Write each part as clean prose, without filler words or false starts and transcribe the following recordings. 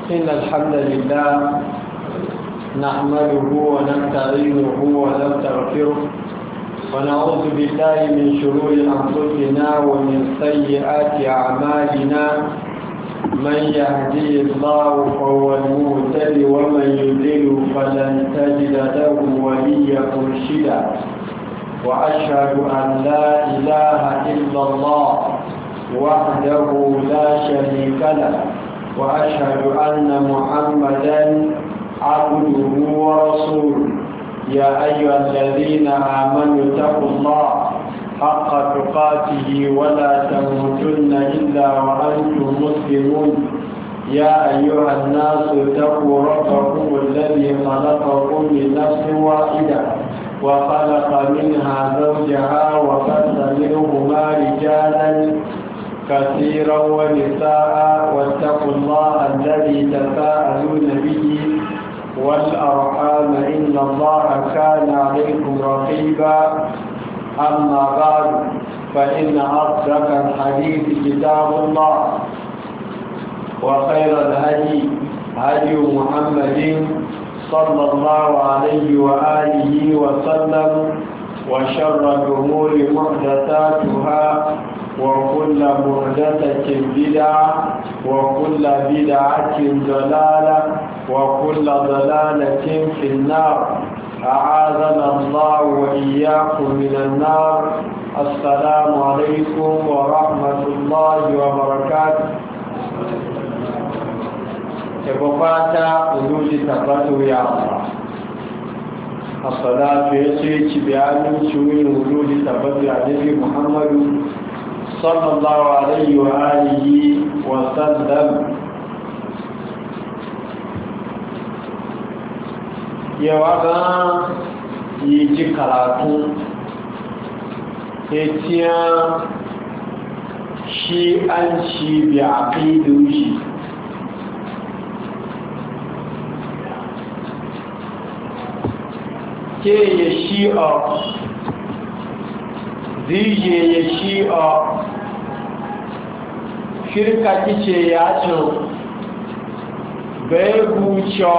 إن الحمد لله نحمده ونستعينه ونستغفره ونعوذ بالله من شرور أنفسنا ومن سيئات أعمالنا من يهدي الله فهو المهتد ومن يضلل فلن تجد له وليا مرشدا وأشهد أن لا إله إلا الله وحده لا شريك له وأشهد أن محمدا عبده ورسوله يا أيها الذين آمنوا اتقوا الله حق تقاته ولا تموتن إلا وأنتم مسلمون يا أيها الناس اتقوا ربكم الذي خلقكم من نفس واحدة وخلق منها زوجها وبث منهما رجالا كثيرا ونساء واتقوا الله الذي تساءلون به والأرحام إن الله كان عليكم رقيبا أما بعد فإن أصدق الحديث كتاب الله وخير الهدي هدي محمد صلى الله عليه وآله وسلم وشر الأمور محدثاتها وكل محدثة بدعة وكل بدعة ضلالة وكل ضلالة في النار أعاذنا الله وإياكم من النار. السلام عليكم ورحمة الله وبركاته. تبقاتا وجود تبادل يا الله. الصلاة يسير بيان شوي وجود تبادل عليه محمد صلى الله عليه وآله وسلم. yawa ga yi ji karatu etiyan shi an ci bi a ƙidu shi ke ya shi a zije ya shi a shirka kice ya cin bai guco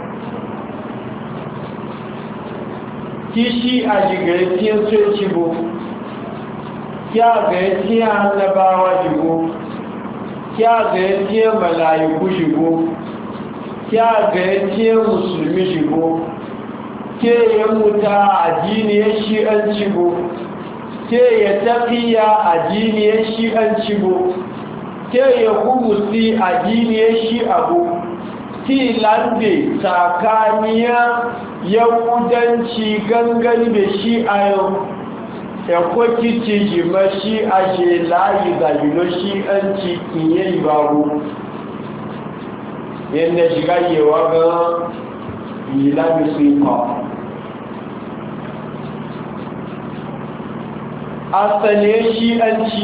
kishi a jigaitiyar soci bu kya gaitiyar annabawa jigo kya gaitiyar mala'iku jigo kya gaitiyar musulmi jigo ke ya muta addiniyar shi'anci bu ke ya tafiya addiniyar shi'anci bu ke ya kumusi addiniyar shi'abu tilande tsakaniyar yahudanci gangan da shi a yau ya kwaki jima shi a she layi gajilo shi an cikin yayi babu yadda shiga yewa ga ilami suka asali shi an ci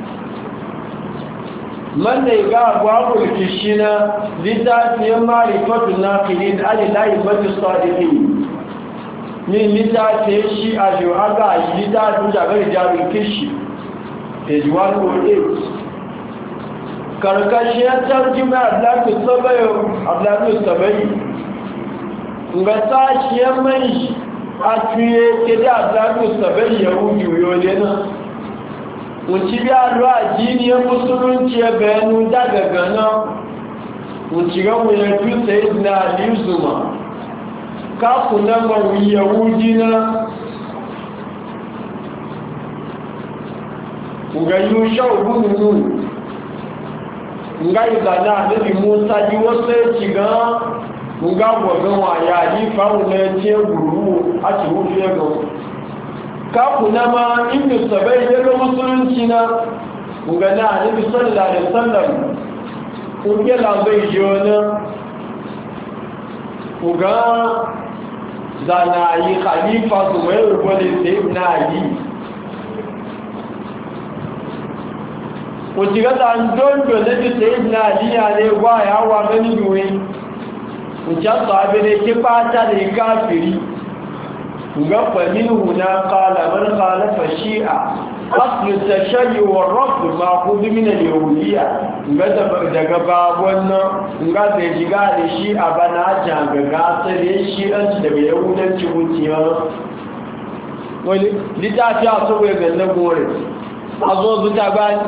man da ga gwagwar kishina littafiyar marifatun na filin alilayi batu sadiqin min littafiyar shi a jiwaga a yi littafin jagar jarin kishi page 108 karkashiyar tarjima abdullahi sabayi ga sashiyar mai a tuye ke da abdullahi sabayi ya wuce yole nan wuci bí alọ́ àjíníyàn mùsùlùmí ẹbẹ̀ẹ́nu dágagà náà wuci gánwò yẹn tó tẹ́ ìdínà àdíṣùmá káàkùn náà mọ̀ wíyẹ̀wú jíná nga yíò ṣọ́ ògúnnù nga ìgbàdá àdébì mú sájú wọ́n tẹ́ ti gan nga gbọ̀gán àyà àdífàún náà tí ó gbùrú àti wó fi ẹgbọ̀n kakuna ma inda sabai daga musulunci na ugana a nabi sallallahu alaihi wasallam uge labai jona uga zana yi khalifa su mai rubole sai na yi uji ga dan don do ne sai na yi ya ne wa ya wa gani duwe uja sahabe ne ke fata da kafiri ga famin huna kala man khalafa shi'a أصل التشيع والرفض مأخوذ من اليهودية daga babon nan ga da shiga da shi a bana janga sai da shi an daga yahudanci mutiya wani littafi a sauye ga na gore a zo zuta bayan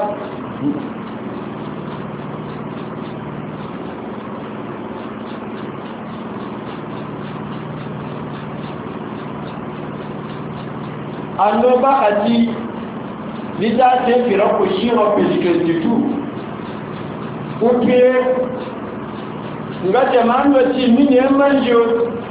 annoba a ji littafin firako shi wa page 22 kuke ga jama'an wacce mini manjo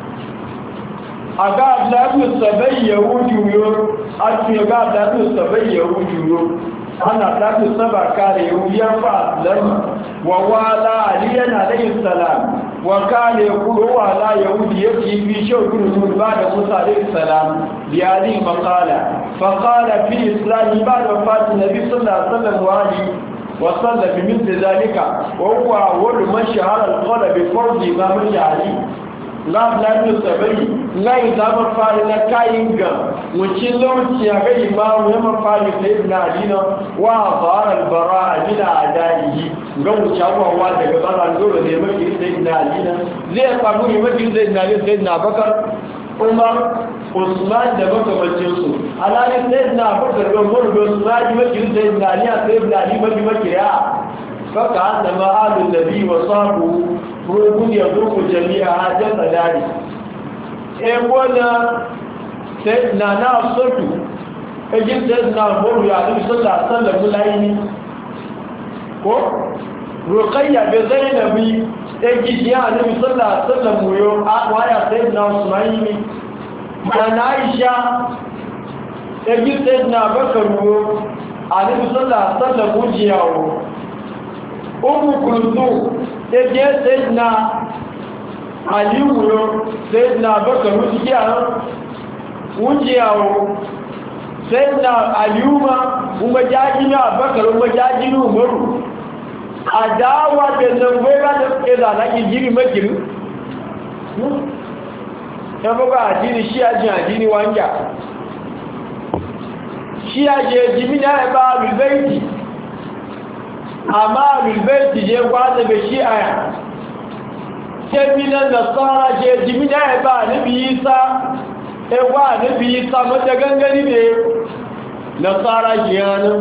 a ga abdullahi sabai yahudu yo a tuye ga abdullahi sabai yahudu yo ana tafi saba kare yahudiyan fa lamma wa wala aliyan alayhi salam wa kana yaqulu wa la yahudi yati fi shawkun ba'da musa alayhi salam bi ali maqala fa qala fi islam ba'da wafat nabi sallallahu alaihi wasallam wa ali wa salla bi mithli dhalika wa huwa awwal man shahara al-qala bi fardi imam ali la la sabai la idama fari na kayin ga wucin lokaci ga imamu ya mafari sai ibn adina wa zahara al-bara'a min a'da'ihi ga wucewa daga baran dole ne maki sai ibn adina zai faru ne maki sai ibn adina sai na bakar umar usman da makamacin su alalin sai ibn bakar ga umar da usman maki sai ibn adina sai ibn adina maki ya faka annama ahlun nabi wa sahabu rukun ya zuku jami'a hajjar tsadari ebona sai na sotu ejin sai na boru ya nabi sallallahu alaihi wasallam mulaini ko ruqayya bi zainabi ejin ya nabi sallallahu alaihi wasallam yo waya sai na usmaini na aisha ejin sai na bakar yo nabi sallallahu alaihi wasallam mujiyawo umu kulthum ege sayyidina ali wuro sayyidina bakar wujiyawo sayyidina aliyuma kuma jajina bakar kuma jajina umaru adawa da zangwera da suke zanaki jiri makiri ya buga ajini shi ajin ajini wanja shi aje jimina ya ba rubaiti amma bilbaiti je kwata da shi aya keminan nasara je jimina ya ba nabi isa ewa nabi isa mata gangani ne nasara jiyanin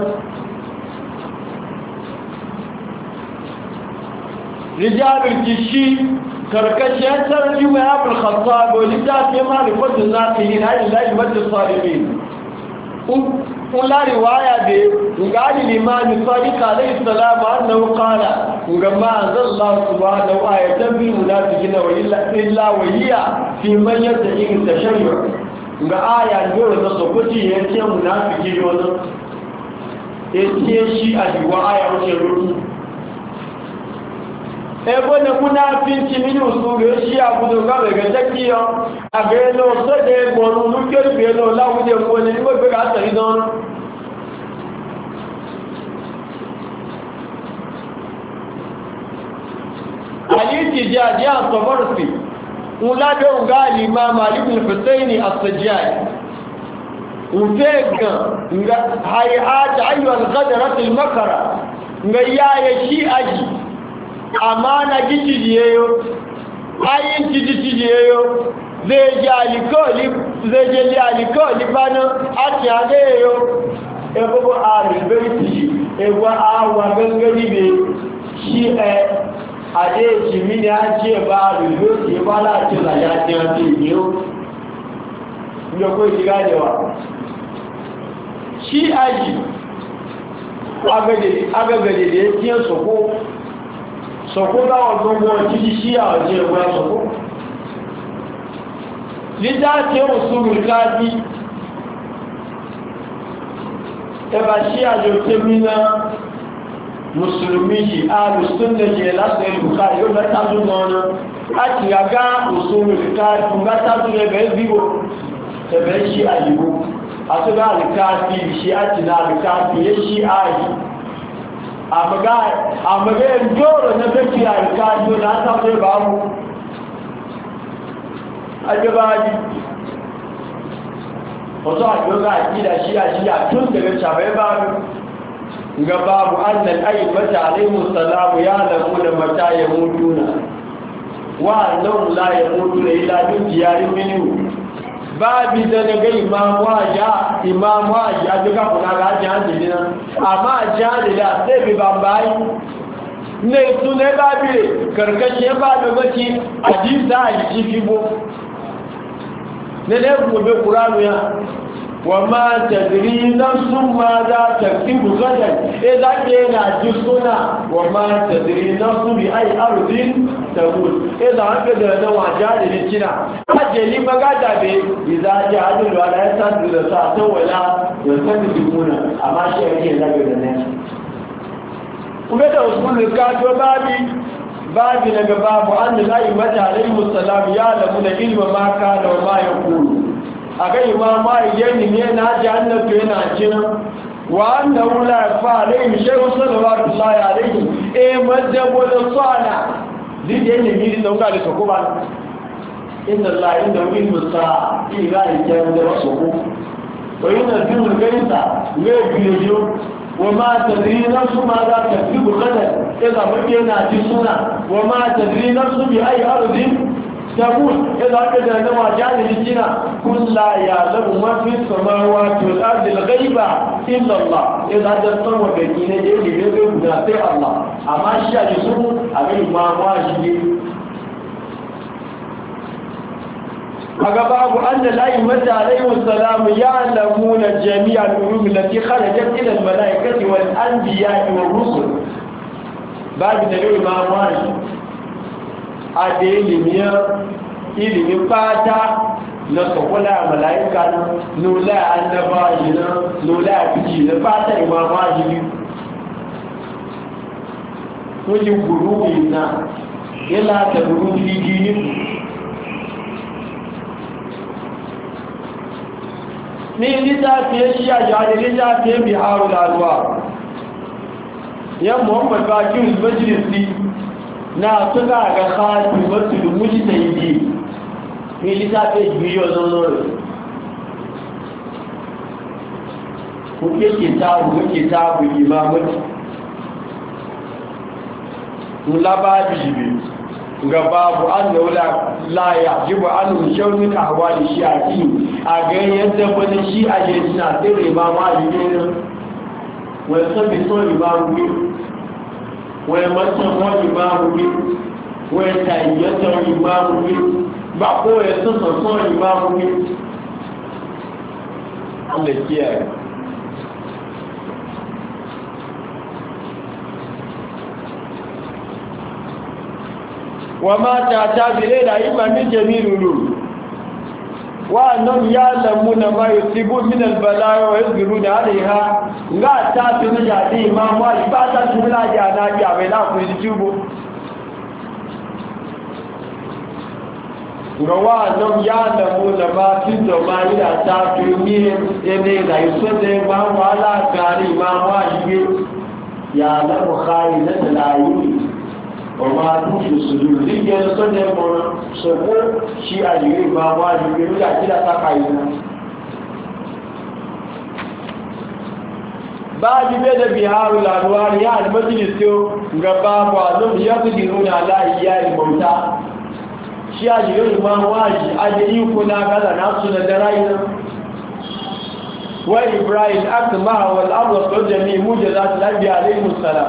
rijalul kishi karkashin sarki mai abul khattab wani ta fi malifatun naqiyin ayyullahi wadda salimin kula riwaya da gani limani sadiq alayhi salam annahu qala gamma anzalallahu subhanahu wa ta'ala bil munafiqina wa illa wa hiya fi man yataqi tashayyu ga aya dole da sokoci yace munafiki yono yace shi a diwa aya wace ruku ebo na munafiqi min usulu shi abudo ga ga takiyo agelo sode gbonu lukeri belo lawuje ko ni mo be ga tari don al-ihtijaj ya tabarsi ulado ngali imam ali ibn husayn as-sajjad ufega nga hayat ayu al-ghadrat al-makara ngaya ya shi aji amana gijiyeyo ayin gijiyeyo zai je alikoli bana ati ageyo ebo aribeti ewa awa gangari be shi ade jimini aje ba aribeti ba la ti la ya ti ati yo yo ko digadewa shi aji agagade da yake soko láwọn gbogbo títí sí àwọn ẹgbẹ́ soko lídá tí ó súnmù káàdì ẹbà sí àjò tẹ́mínà mùsùlùmí yìí alùsùnlẹ̀jẹ̀ láti ẹlùkà yóò mẹ́tàdún náà láti àgá òsùnmù káàdì fún mẹ́tàdún ẹgbẹ́ bíwò ẹbẹ̀ sí àyíwò àtúgbà àlùkáàdì ìṣẹ́ àti náà àlùkáàdì yẹ́ sí ààyè àmàgá ẹjọ́rọ̀ na bẹ́kì àríkájú na sáfẹ́ bá mú ajẹ́bájí wato a yoga akida shi'a tun daga shabai babu ga babu annal ayyubata alaihi salamu ya lamu da mata ya mutuna wa annahum la yamutuna illa bi diyarin minhu babi da daga imamu aja duka kuna ga jihadi nan amma jihadi da sai bi bambayi ne su ne babi karkashin babi mace hadisa a jiki fibo ne ne kuma bai kuranu ya wa ma tadri nafsun ma za ta kibu gadan za ke na ji suna wa ma tadri nafsun bi ai ardin tabul za haka da na waja da ni kina ajeli magada be idza jahadu wala yasadu da sa ta wala yasadu dukuna amma shi yake zabe da ne kuma da usul ka to babi daga babu annabi mata alaihi salam ya lamu da ilma ma kana wa ma yaqulu aga imama yeni ne na jannatu yana cin wa annahu la fa alayhi shay'un sallallahu alayhi majabo da sala dide ne mi da ga da sokoba inna allaha inda ilmu sa'a ila yajanda wasoko wa inna bil gaita ne biyo wa ma tadri nafsu ma za ta tibu gadan idan mutum yana ci suna wa ma tadri nafsu bi ayi ardin تقول إذا أكد أنه جعل الجنة كل لا يعلم ما في السماوات والأرض الغيبة إلا الله إذا أجدتم وبيتين يجب يجب نافع الله أما الشيء يسمى أبي ما واجب أقباب أن الأئمة عليهم السلام يعلمون جميع العلوم التي خرجت إلى الملائكة والأنبياء والرسل بعد دليل ما واجب ade ilimin fata na sakwala mala'ika nula annaba yana nula fiji na fata imama jini wajen gurubi na yana da gurubi gini ni littafiye shi a jihar littafiye biharu lalwa yan muhammad bakir majlisi na suka ga khati wasu da mujtahidi ne litafe biyo zono ko ke ta imamu mulaba bibi ga babu annahu la yajibu an shawmi ka hawali shi'ati a ga yadda wani shi'a je suna sai imamu ali ne wai sabi so imamu wọ́n mọ́tàn wọ́n ìmáàmù rí wọ́n ẹ̀ta ìyẹ́tàn ìmáàmù rí gbàkó ẹ̀sọ́sọ̀sọ́ ìmáàmù rí ọlẹ̀ kí ẹ̀ wọ́n máa tààtà bèèrè ìdáyíma ní jẹ́mí rúrù wa'annan ya'lamuna ma yusibu min al-bala'i wa yasbiruna 'alayha nga ta fi ni jadi imam wa ibata tula ja na ja we la ku yutubu nga wa'annan ya'lamuna ma fi zamani da ta fi ni ene da yusode ma wala gari imam wa yibe ya la bukhari la layi ọmọ adúgbò sùúrù nígbẹ́ ẹni tó jẹ́ mọ́rán ṣọ̀pọ̀ sí àyírí ìgbà wá ìgbé lórí àjílá sáka ìlú bá jíbẹ́ bí haru làrúwá rí àdìmọ́jìlì tí ó gaba bọ̀ lórí yọ́kùdì rúnà aláìyá ìmọ̀ta sí àyírí ìgbà wáyìí ajẹ́yí kó náà gádà náà súnà dára iná wọ́n ibrahim akọ̀mọ́ àwọn al'amọ̀ jẹ́mi mújẹ̀ láti lábí aléìmùsàlá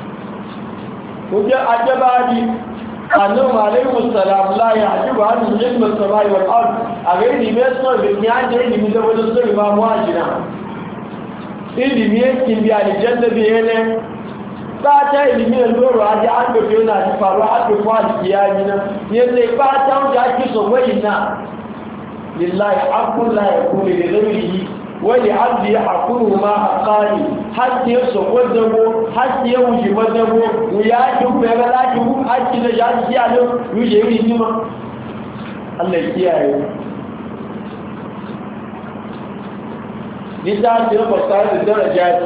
وجاء أجبادي أنهم عليهم السلام لا يعجب عنهم علم السماء والأرض أغير يميزنا بالنيان جاي من ذلك الزر ما مواجنا إلي ميزكين بيان الجنة بيهنة فاتا إلي من النور وعدي عنك فينا فاروا عنك فالي كيانينا يزي فاتا وجاكي صوينا لله حق لا يكون لغيره ولعبد يحكمه ما حقاني حتى يصف ودبو حتى يوجب ودبو وياجب بغلاجه حتى نجعل سيانه يجيب نما الله يكياه لذلك يبقى الدرجات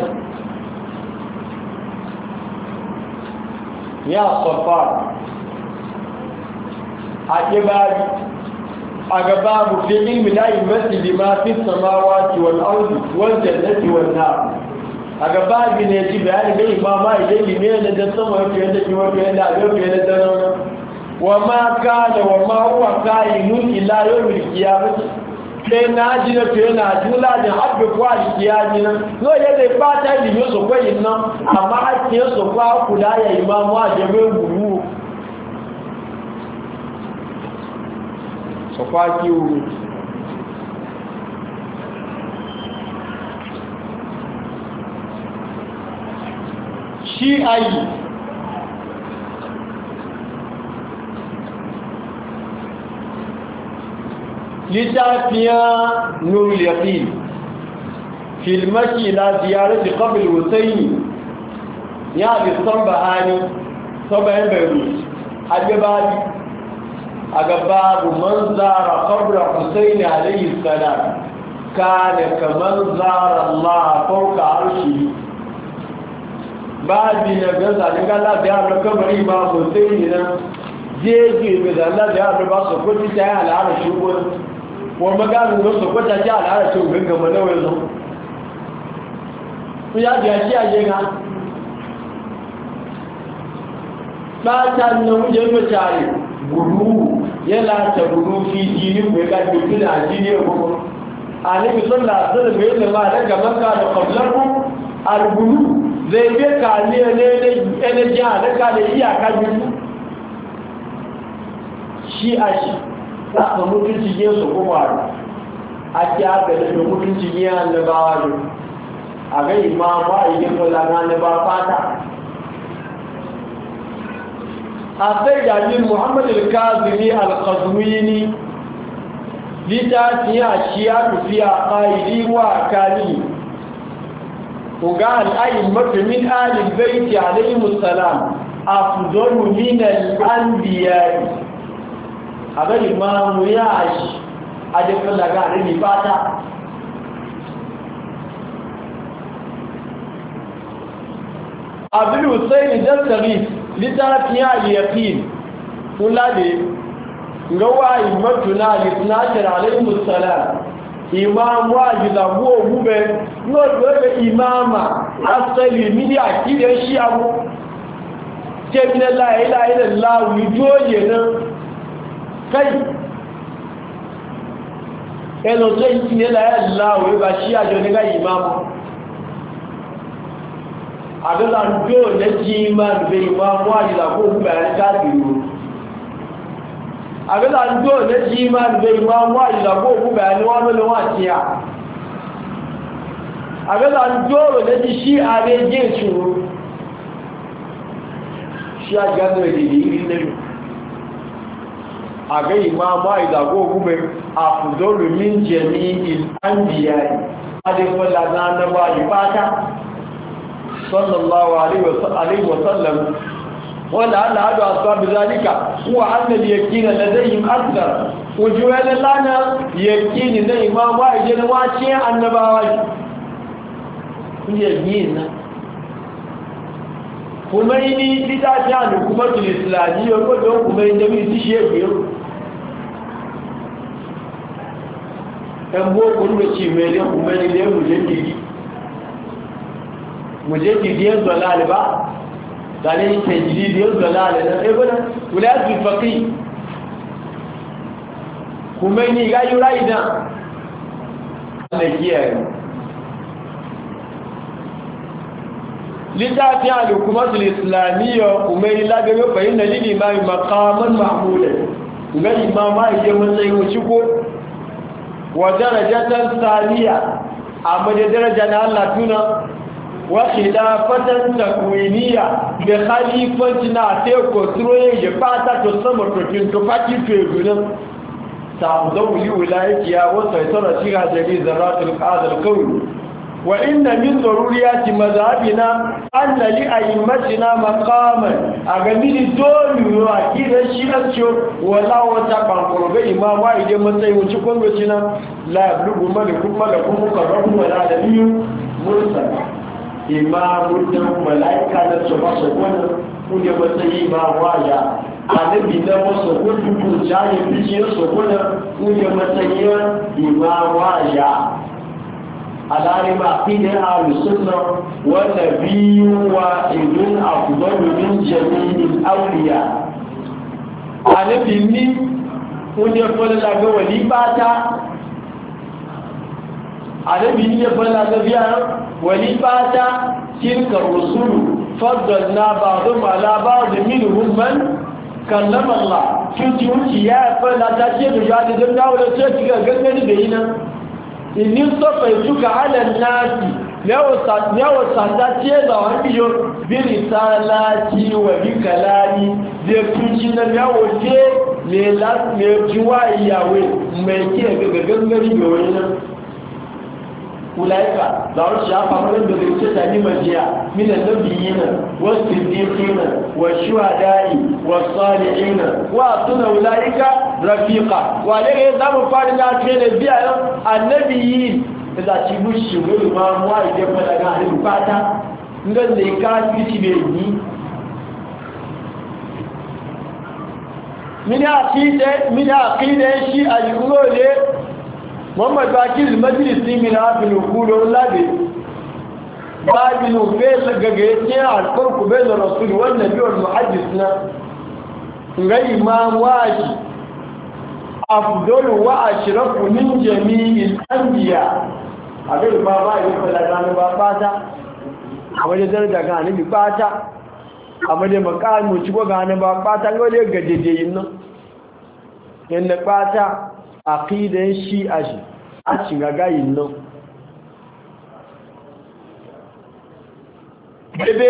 يا صفار عجبالي aga babu fi ilmi la yumsi bima fi samawati wal ardi wal jannati wan nar aga babu ne ji bayani da imama idan ne da sama yake da kiwo da ga da wa ma kana wa ma huwa kainun ila yawmil qiyamah sai na ji na fiye na jula da haɓe kwa alkiyami nan yau yadda ba ta yi yi su kwayin nan amma ake su kwa kula ya imamu a jami'in guru su kwa kiwo shi ayi لتعفيا نور اليقين في المشي إلى زيارة قبر الحسين يعني الصنبهاني صنبهان بيروت أجباب من زار قبر الحسين عليه السلام كان كمن زار الله فوق عرشه بعد نجاز عليك الله بيعمل قبر إمام حسين جيجي بذا الله بيعمل بصر كل شيء على عرشه wọ́n mọ́gáàrùn ló sọ pẹ́ta jẹ́ àlàárẹ̀ tí ó gbẹ̀gbẹ̀ mọ́ lẹ́wọ́ ẹ̀lọ́ fún yá bí àṣí àyè ga pátá ní oúnjẹ ló ṣàrẹ̀ gùrú yẹ́ láta gùrú fi jí ní pẹ̀lá gbẹ̀gbẹ̀ náà jí ní ẹgbogbo àníbi sọ́lá sọ́lá mẹ́lẹ̀ máa daga maka da kọ̀blẹ́kún alguru zai gbé ka ní ẹlẹ́jẹ́ àdẹ́ka da iyaka gbẹ̀gbẹ̀ shi àṣì za mutunci yin su kuma a kyaga da mutunci yin annabawa ne a ga imamu a yi kula na annaba fata a sai jami'in muhammad al-kazini al-qazwini littafi a shiya tafiya ƙa'idi wa kani ga al'ayin mafimin alin baiti alayhi musalam a fuzoru minal an biyari abin imamu ya shi a jikin daga rini fata abin hussein jassari littafin ya yaƙin kula da ga wayi matuna litnatar alayhi musalam imamu a gizabuwa gube yóò gbẹ́gbẹ́ imama asali mini akidar shi abu kemina láìláìlẹ̀ láwùí jóye náà kai ẹlọ tó yìí ní láìláwùí bá shi àjọ nígbà imamu àdọ́là jọ lẹ́jí imamu bẹ imamu a gizabuwa gube a ní káàkiri àgbẹ́lá ń jọ lẹ́jí imamu bẹ imamu a gizabuwa gube a ní wọ́n lọ́wọ́ àti à àgbẹ́lá ń jọ́rọ̀ lẹ́jí sí ààrẹ jẹ́ ìṣòro sí àjánú èdèdè ìrí lẹ́nu àgbẹ́ ìmáàmù àìdàgbò ogúnbẹ̀ àfùdọ́rù ní jẹ́ ní ìlànbíyà adéfọ́lá náà náà ìpátá sallallahu alaihi wasallam wala al'adu asbabi zalika huwa anna al-yaqina ladayhim akthar wujuhan lana yaqini da imamu ajin wace annabawa kuje yin kuma ni litafi an hukumatul islamiyya ko da kuma inda mi ti shege dan bo ko da ci mele kuma ni le mujaddidi yan dalal ba dalil tajdid yan dalal na ibn ulad al-faqih kuma ni ga yuraida Allah kiyaye littafi al-hukumatul islamiyya umai lagabe bayyana lil imam maqaman mahmuda ga imama yake matsayin wuci ko wa darajatan saniya amma da daraja na Allah tuna wa khilafatan takwiniya bi khalifatina te ko troye je fata to sama to kin to fati fe gunan ta'awdu li wilayati ya wa saytara shiga jami zaratul qadar qawl وإن من ضروريات مذهبنا أن لأئمتنا مقاما أغمين الدول وأكيد الشيء ولا وتقع قرب إمام واحد يمتعي وشكون بسنا لا يبلغ ملكم مقرب ولا نبي مرسل إمام الدول ملائكة نتشبه سكونا كن يمتعي إمام واحد annabi na wasu hukuku jaye bishiyar sokuna kuje matsayin imawa ya alarima fidin alusunna wanda biyu wa idun afdalu min jami'in awliya annabi ni kuje falla ga wali bata annabi ni falla ga biya wali bata tilka rusulu faddalna ba'dhum ala ba'd minhum man kallama Allah cuci ya fara ta ce da jadi don dawo da ce kiga gangani da yina inni sofai suka ala nasi yawa sata ce da wani yo bi risalati wa bi kalami da cuci na yawo ce me jiwa yawe mai ke ga gangani da wani أولئك لا رجع فمن بدرسة نمجيا من النبيين والصديقين والشهداء والصالحين وأعطنا أولئك رفيقا وعليه يزام فارنا كين البيع النبيين إذا تبوش شغل ما موائد يفعل عنه الفاتح نقول لك كتبيني من عقيدة شيء يقول Muhammad Bakir majalisi min abin hukulo labe babin fesa gagaye alfarku bai da rasul wannan biyar muhaddis na ga imam waji afdalu wa ashrafu min jami'il anbiya abin ba ba yi fara ba fata a wajen daraja ga annabi fata a wajen makamu ci go ga annabi ba fata ga wajen gajejeyin nan yanda fata aqidan shi'a shi a shiga gayin nan bebe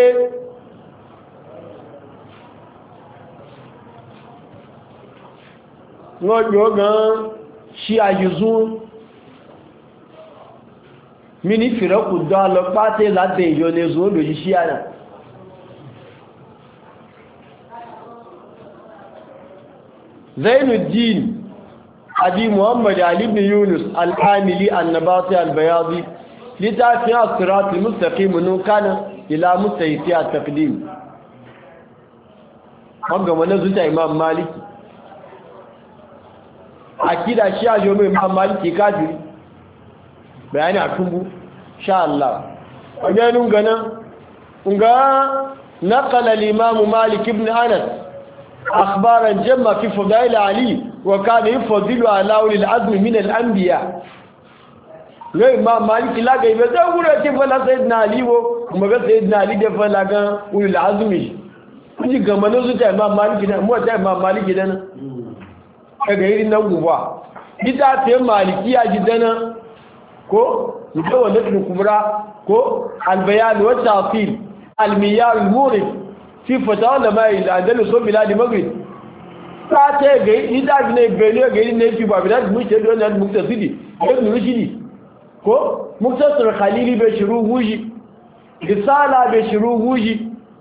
lọ́jọ́ gan shi'a yìí mini fìrẹ́kù dán lọ pàtẹ́ láti ìjọ ní ẹzùn olóyí shi'a náà Zainuddin Abi Muhammad Ali ibn Yunus al-Amili an-Nabati al-Bayadi litafi as-sirat al-mustaqim kana ila mustahiti at-taqdim wanda wannan zuta Imam Maliki akida shi a jomo Imam Maliki kafiri bayani a tumbu insha Allah wajen gana nga naqala al-Imam Malik ibn Anas أخبارا جمع في فضائل علي وكان يفضل على أولي العزم من الأنبياء غير ما مالك لا غير بزاورة فلا سيدنا علي وما سيدنا علي ده فلا كان أولي العزم كنت كما نزلت إمام مالك ده مو إمام مالك ده غير نوبوا بتاعت مالكية جدا كو متولد الكبرى كو البيان والتعطيل المياه المورد في فتاوى لما الأندلس وبلاد المغرب ساعتها غير إذا كنا غير غير في بلاد مشتري ولا مقتصدي غير نرشدي كو مقتصر خليلي بشروع وجي رسالة بشروع وجي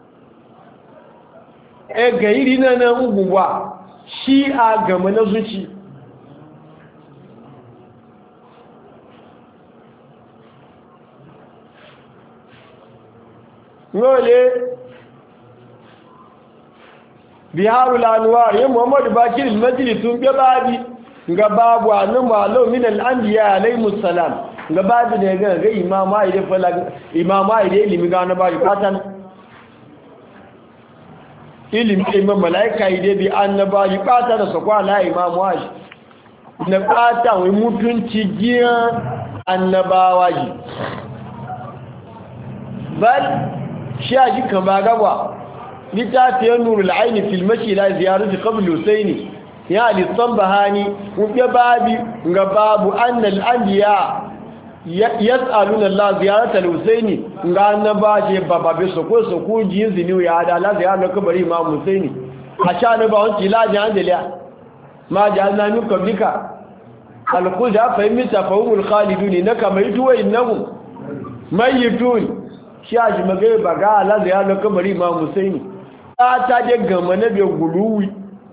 غير هنا نقوى شيء جمنا زوجي نقول biharul anwar ya Muhammad Bakir al-Majlis sun ga babi ga babu annabi malo min al-anbiya alayhi salam ga babi ne ga imama ide fala imama ide ilimi ga na babi fatan ilimi imam malaika ide bi annabawi fata da sakwa la imamu waji na fata wai mutunci giya annabawa ji bal shi aji kan ba gaba littafiyar nurul aini filmashi la ziyarati qabl husaini ya al-tambahani kuma babi ga babu annal anbiya yas'aluna Allah ziyarata al-husaini ga annabaje bababe soko soko jinzini ya da la ziyarata kabari imam husaini a sha ne ba wanci la jandaliya ma jalna min qablika al-quda fa imita fahumul khalidun naka maytu wa innahum mayitun shi aji magaye baga la ziyarata kabari imam husaini ta je gama na bai guluwi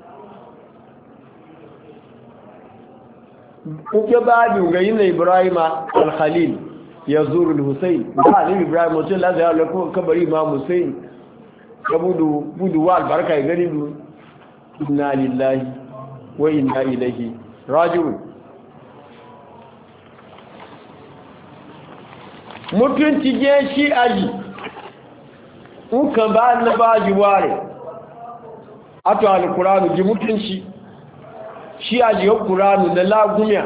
kuke babu ga yin Ibrahim al-Khalil ya zuru al-Husayn da Ali Ibrahim mutum la zai lokacin kabari Imam Husayn ka budu wa albarka ya gani du inna lillahi wa inna ilaihi raji'un. Mutunci je shi aji ukan ba na ba ji ware ato alkuranu ji mutunci shi aji ga kuranu da lagumiya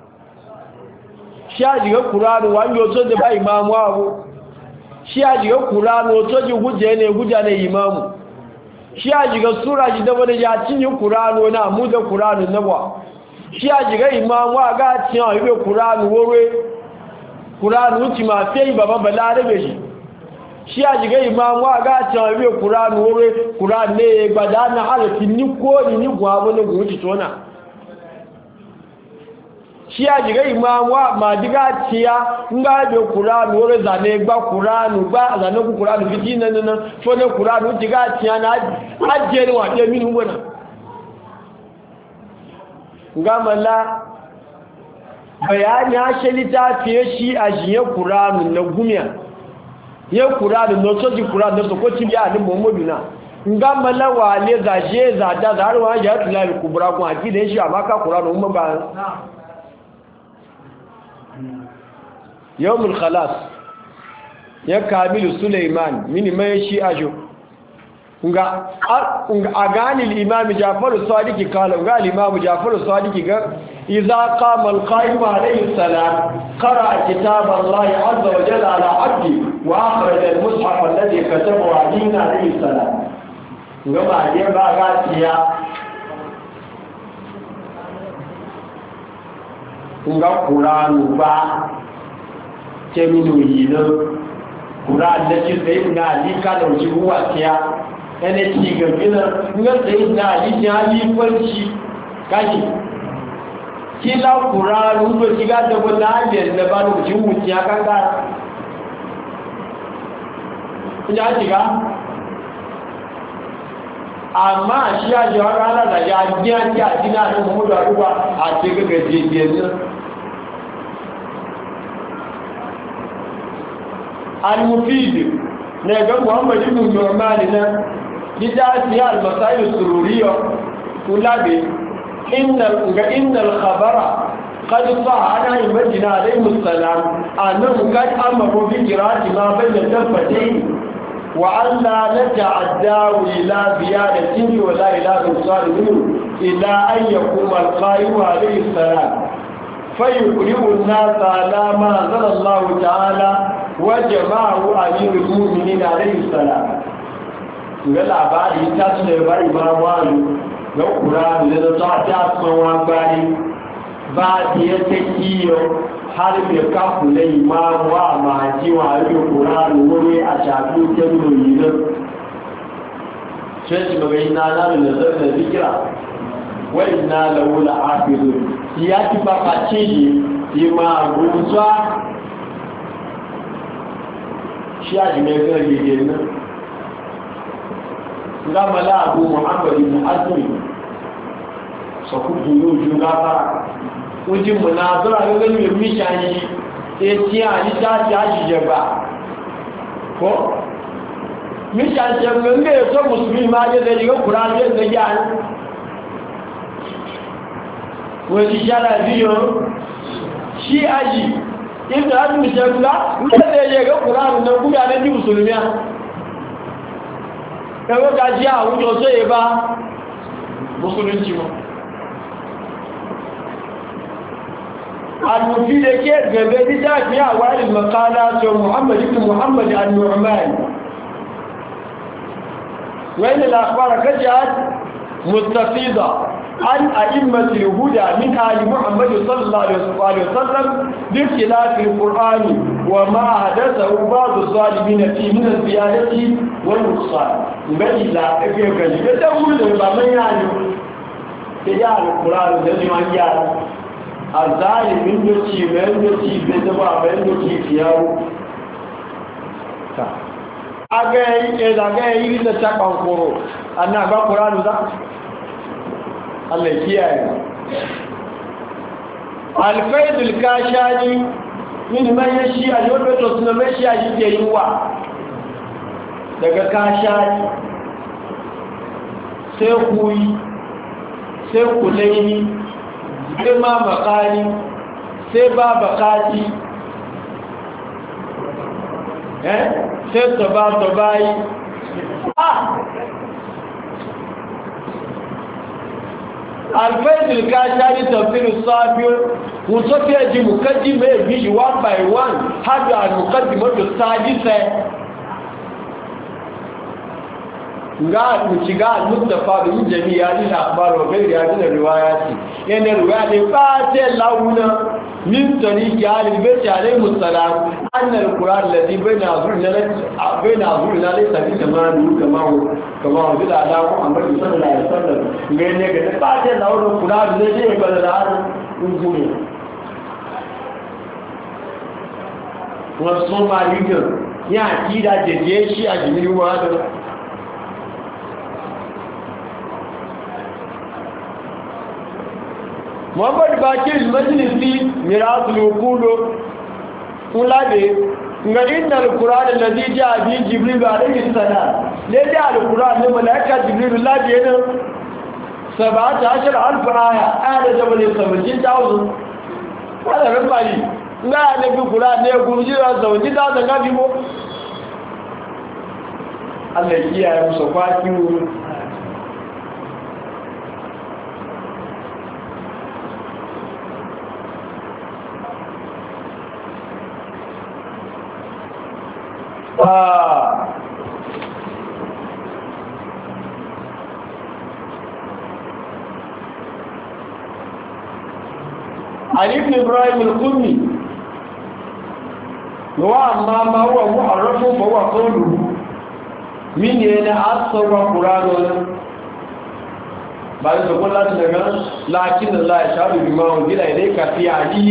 shi aji ga kuranu wani oto da ba imamu abu shi aji ga kuranu oto ji hujja ne hujja ne imamu shi aji ga sura ji da wani ya cinye kuranu na mu da kuranu na ba shi aji ga imamu a ga cinye ibe kuranu wore kuranu ci ma fe baba balarabe shi a jiga imamu a gacin wabe kuranu wore kuranu ne gbada na harafin ni ko ni gwamu na guruci tona shi a jiga imamu ma diga ciya n gabe kuranu wore zane gba kuranu ba zane ku kuranu fiti na nana so ne kuranu jiga ciya na ajiye ni waɗe mini wana gamala bayani ashali ta fiye shi a jiye kuranu na gumiya ya kuranu na soji kuranu na sokoci biya ni muhammadu na nga malawa ne zaje zada da har wani ya tula kubura kun haƙi da shi a maka kuranu umar ba yawmul khalas ya kamilu suleiman mini mai shi ajo nga a ganin imam jafaru sadiki kala ga imam jafaru sadiki ga idza qama al-qa'im alayhi salam qara kitab Allah azza wa jalla ala 'abdi wa akhraj al-mushaf alladhi katabahu alayhi alayhi salam nga ba je ba ga tiya nga qur'anu ba keminu yino qur'an da ci sai na ali ka da wuci ruwa tiya ene ci ga gina nga sai na ali ya ali kwanci kaji kila qur'anu do ci ga da wannan da ba da wuci wuci ya kanga ina ci ga amma shi ya ji har ana da ya biya ki a dina da mu da ruwa a ce ga gajeje ne al-mufid ne ga Muhammad ibn Nu'man ne bidati al-masail sururiyya kulabe innal khabara qad sa'ana ibn alayhi salam annahu qad amara bi qira'ati ma bayna tafatayn وأن لا نتعدى إلى زيادة ولا إلى نقصان منه إلا أن يقوم القائم عليه السلام فيقرب الناس على ما أنزل الله تعالى وجمعه أمير المؤمنين عليه السلام قال عباري تسلم باري ما والو لو قرآن لذا تعطي أسمع باري بعد يتكيو har mai kakulai ma wa maji wa yi ƙuranu wuri a shafi kyanoni nan shi magayi na namun da zarta zikira wai na laula afizu ya ki faface yi ma rusa shi a jimai gargage nan gamala abu muhammadu mu'azmi sakubu yau jugaba wajen munazara ga ganin mishani sai tiya ni ta ji jaba ko mishan jabban ne so musulmi ma da daga Qur'ani da yan wani shara biyo shi aji inda an mishalla da daga Qur'ani nan kuma da musulmiya kaga gaji a wuce so ya ba musulunci ma المفيد كيف جبدت في أوائل المقالات محمد بن محمد النعمان وإن الأخبار كجات مستفيضة عن أئمة الهدى من آل محمد صلى الله عليه وسلم باختلاف القرآن وما حدثه بعض الظالمين فيه من الزيادة والنقصان بل لا أفهم كذلك تقول لهم يعني تجعل القرآن الذي من جعل a zalimin doci bayan doci bai zaba bayan doci fiyawo a gaya yi da cakan koro annan ba kuranu za allah kiyaye alfaidul kashani yin manyan shi a yau beto suna mai shi a yi ke yi wa daga kashani sai kuyi sai kulaini sai ma makani sai ba bakati sai tobayi alfaidul kashari tafsir safiyo muso fi ji mukaddima ya bi one by one hadu al-mukaddimatu sadisa ga muciga al-mustafa bi jami'a al-akhbar wa ghayri hadhihi al-riwayat yana riwaya ne ba ta launa min tariqi al-bayt alayhi salam anna al-quran alladhi bayna azhurina laysa bi tamam kama wajida ala Muhammad sallallahu alaihi wasallam ngene ga ba ta launa quran ne ne ba da har ungumi wasu malikin ya kida jeje shi a jini wa da Muhammad Bakir Majlisi Mirasul Uqulu ulabe inna al-Qur'an alladhi ja'a bi Jibril alayhi salam le da al-Qur'an ne malaika Jibril labe ne 17000 aya ada da bane 17000 ala rabbi nga ne bi Qur'an ne gurjira zawji da ga bibo Allah ya yi musu kwaki علي بن إبراهيم القمي وأما ما هو محرف فهو قوله من هنا أصل القرآن بعد تقول الله تعالى لكن الله يشهد بما أنزل إليك في علي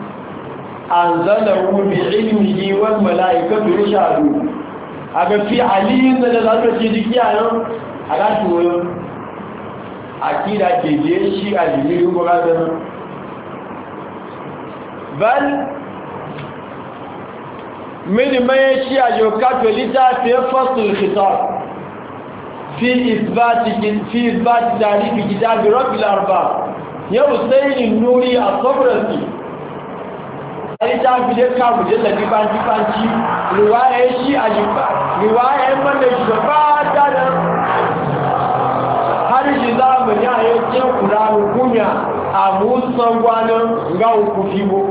أنزله بعلمه والملائكة يشهدون aga fi aliyin da za ta ce jiki a nan a gashi wurin akida ke je shi a jimirin bukatar bal mini mai shi a yau katolita fiye fasul khitar fi isbati tarihi kitabi rabbil arba yau sai nuri a sabrasi ai ta fi da ka mu jalla bi banci riwaya shi a jiba riwaya man da shugaba da har shi za mu ya yake Qur'ani kunya a musan gwanin ga ku fibo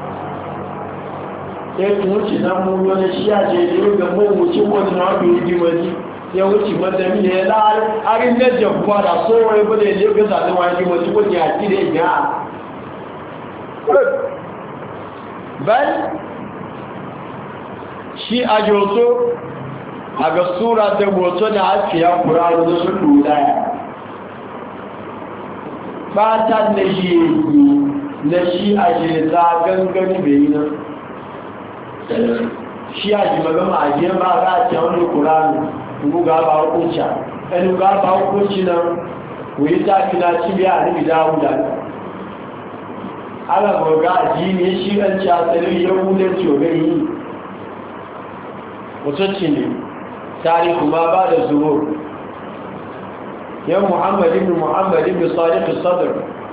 sai tuci nan mu ne shi a je da mu wuce wannan na bi ji maji ya wuce madami ne la arin da jabba da so wai bane ne ga zalin wani maji ko ya ki da ya bal shi a joto a ga sura ta boto da hafiya ƙura'u da su ɗudaya ba ta da shi na shi a jirta gangani bai yi nan shi a ji magama a jiyan ba za a ce wani ƙura'u ga ba hukunci ɗan ga ba hukunci nan wuri ta fi na cibiya a nufi dawuda ana goga a ji ne shi an ci asalin yahudanci wa gani mutunci ne tarihi ma ba da zuwa yan muhammadin sadiq sadr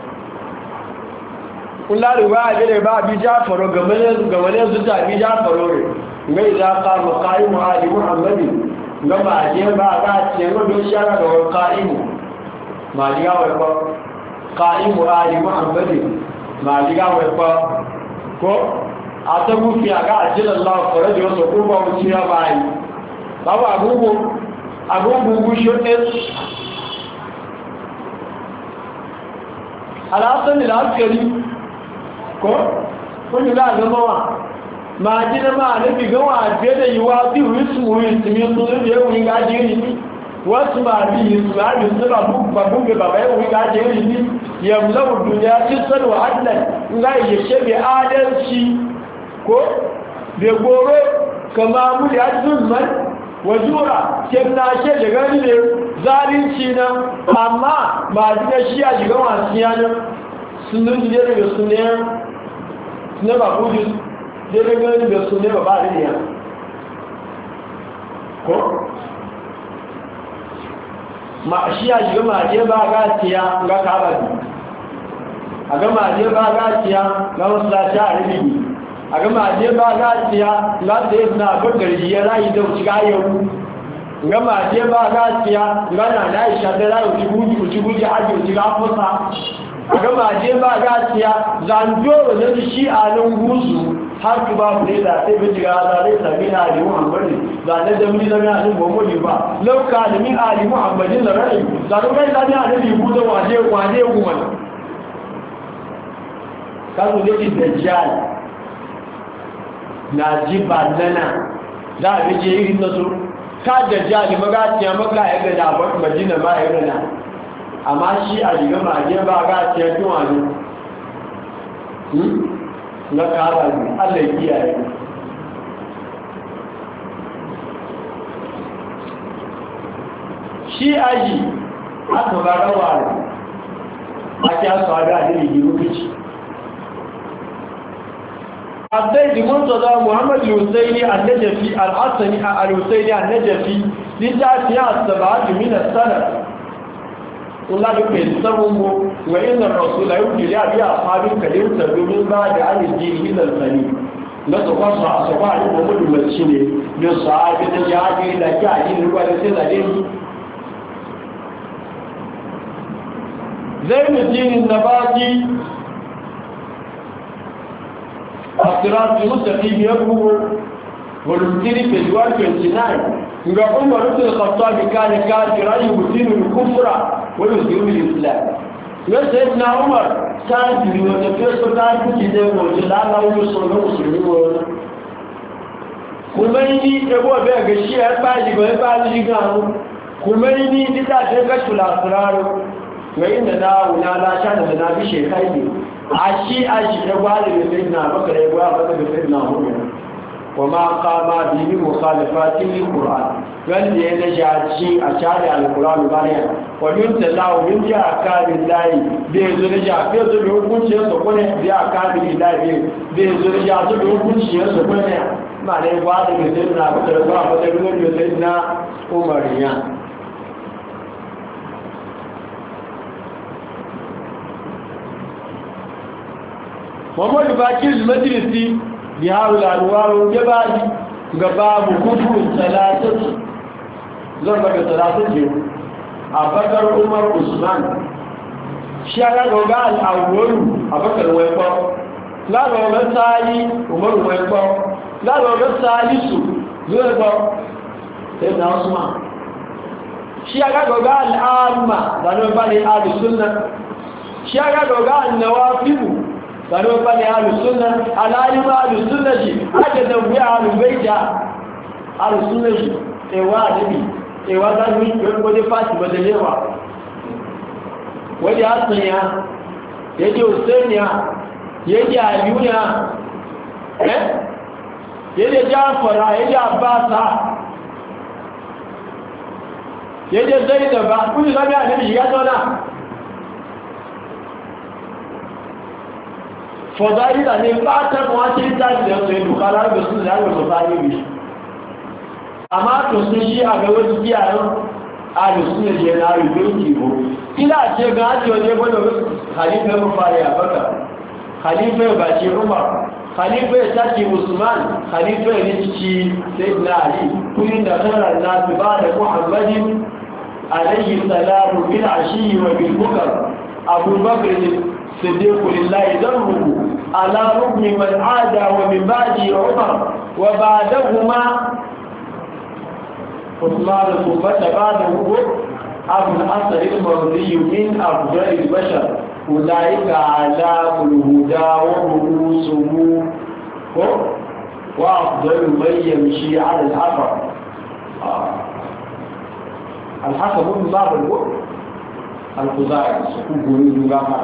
kula da ba a gida ba bi jafaro gamane zuta bi jafaro ne gai za ka makayi muhali muhammadin gama a je ba a ga ce wadda shara da wani ka'imu ma ji gawar ba ka'imu ali muhammadin ma diga wai fa ko a ta mufi a ga ajiyar Allah fara da wasu ko ba wuce ya bayi babu abubu gushe ɗin alasan da askari ko kun da gama wa ma ji na ma nufi gawa fiye da yi wa fi wisu sumi sun da yawon yi gajiyar ne wasu ma bi yi su ma bi su babun ga baba yawon yi gajiyar ne yamlau duniya kisar wa adlan nga iya shebe adalci ko da goro kama muli azulman wajura kemna she da gani ne zalunci na amma ba dina shi a shiga wasu yanar sunan jide daga sunan ba kudu daga gani da sunan ba ba da ya ko ma shi ya shiga maje ba gaciya ga kabari a ga maje ba gaciya ga masallaci a rubi a ga maje ba gaciya ga da yana bakar ya rayu da shiga yau ga maje ba gaciya ga na Aisha da rayu uji haji uji ga fasa a ga maje ba gaciya zanjoro da shi a nan gusu har ku ba ku da sai bi jira da rai sami na ali muhammadi da na da mun da ali muhammadi ba lauka da min ali muhammadin da rai da ku kai da ni ali bu da waje kuma kazo da ki dajjal na jiba lana za a je irin nasu ka dajjal maga tiya maka ya ga da ba madina ba ya ga amma shi a diga maje ba ga tiya tuwa ne na kara ne Allah ya kiyaye shi aji aka ba rawa a kya su da dalili rubuci Abdai di Murtaza Muhammad al-Husaini al-Najafi al-Asani al-Husaini al-Najafi litafiya as-sab'atu min as-sanad Allah da ke sabon mu wa inna rasul yuki ya bi ashabin kadim domin ba da alijini hilal sani na to kwa sa ba ni mu mudu mace ne da sahabi da jadi da kaji ruwa da sai da dai Zainuddin Nabati Asirat Mustaqim yabu voluntary page 129 ga Umar ibn al-Khattab kana kafira yubtinu al-kufra wa yuzhiru al-islam ya sayyidina Umar kafiri wata feso ta kuji da goji lalawo musulmi musulmi kuma ni ebo be ga shi ya ba ji ga kuma ni dida da ga tulasiraro ga inda na la sha da na bi shekai ne a shi da gwali da sayyidina Bakar ya gwaba da sayyidina Umar وما قام به مخالفات للقرآن wanda ya na jaci a shari alkur'an bayan wajen talawo min ji a kamin layi da ya zo na jafi yanzu da hukunciyar su kone da ya kamin layi da ya zo na jafi da hukunciyar su kone ma na yi ba da gasai na bakar ba a bakar ruwan gasai na umariya Muhammadu Bakir Majalisi bihar al'anwaru jabaji ga babu kufurun talatati zan baka talatati a bakar Umar Usman shi ya ga al'anwaru a bakar waifon lagawa sali Umar waifon lagawa salisu zuwa ba sai na Usman shi ya ga al'amma zanen bane alusunna shi ya ga annawafibu kano bane ahlus sunna alalima ahlus sunna ji aka dambe ahlul baita ahlus sunna ji ewa nabi ewa da ni ko de fati badalewa wani asanya yaje usaiya yaje aliyuna yaje jafara yaje abbasa yaje zainaba kullu zabi annabi ya zauna fọ̀dáyìdà ní pátẹ́kùn wá tí ń dájì ọ̀sọ̀ ìlúkàlá ìgbẹ̀sùn ìyàwó ìlúkàlá a máa tó sí sí àgbẹ̀wé ti kí àrùn alùsùn ẹ̀jẹ̀ náà ìgbé ìkìbò kí láti ẹgbẹ̀ áti ọdẹ gbọ́dọ̀ khalifẹ́ mufari abaka khalifẹ́ ìbàṣẹ umar khalifẹ́ ìtàkì usman khalifẹ́ ní títí sayyidina ali kúrin da tara nasu ba da muhammadin alayhi salamu bil ashi wa bil bukar abubakar صديق لله ذره على ركن من عادى ومن بعده عمر وبعدهما عثمان ثم بعده أبو الحسن المرضي من أفضل البشر أولئك أعلام الهدى ورؤوسهم وأفضل من يمشي على الحفر الحفر من باب الوقت الخزاعي سكون قولي لغافر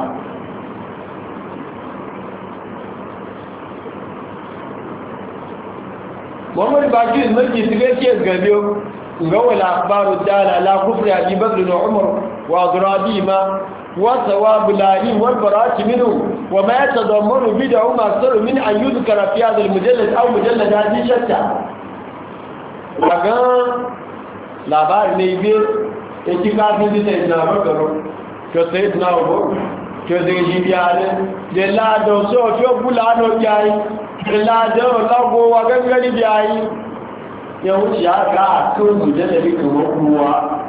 Muhammad Bakir mulki su gaske gabe ga wala akhbaru dala la kufri Abi Bakr wa Umar wa Ghurabima wa thawab al-alim wal bara'at minhu wa ma yatadammanu bid'u ma sar min an yudhkara fi hadha al-mujallad aw mujalladat shatta daga labari ne bi eti kafin di sayyidina Abubakar to sayyidina Umar to zai ji biyare de la do so to bulano jayi de la do lago wa gangari jayi ya wuce ga to da da kuma kuwa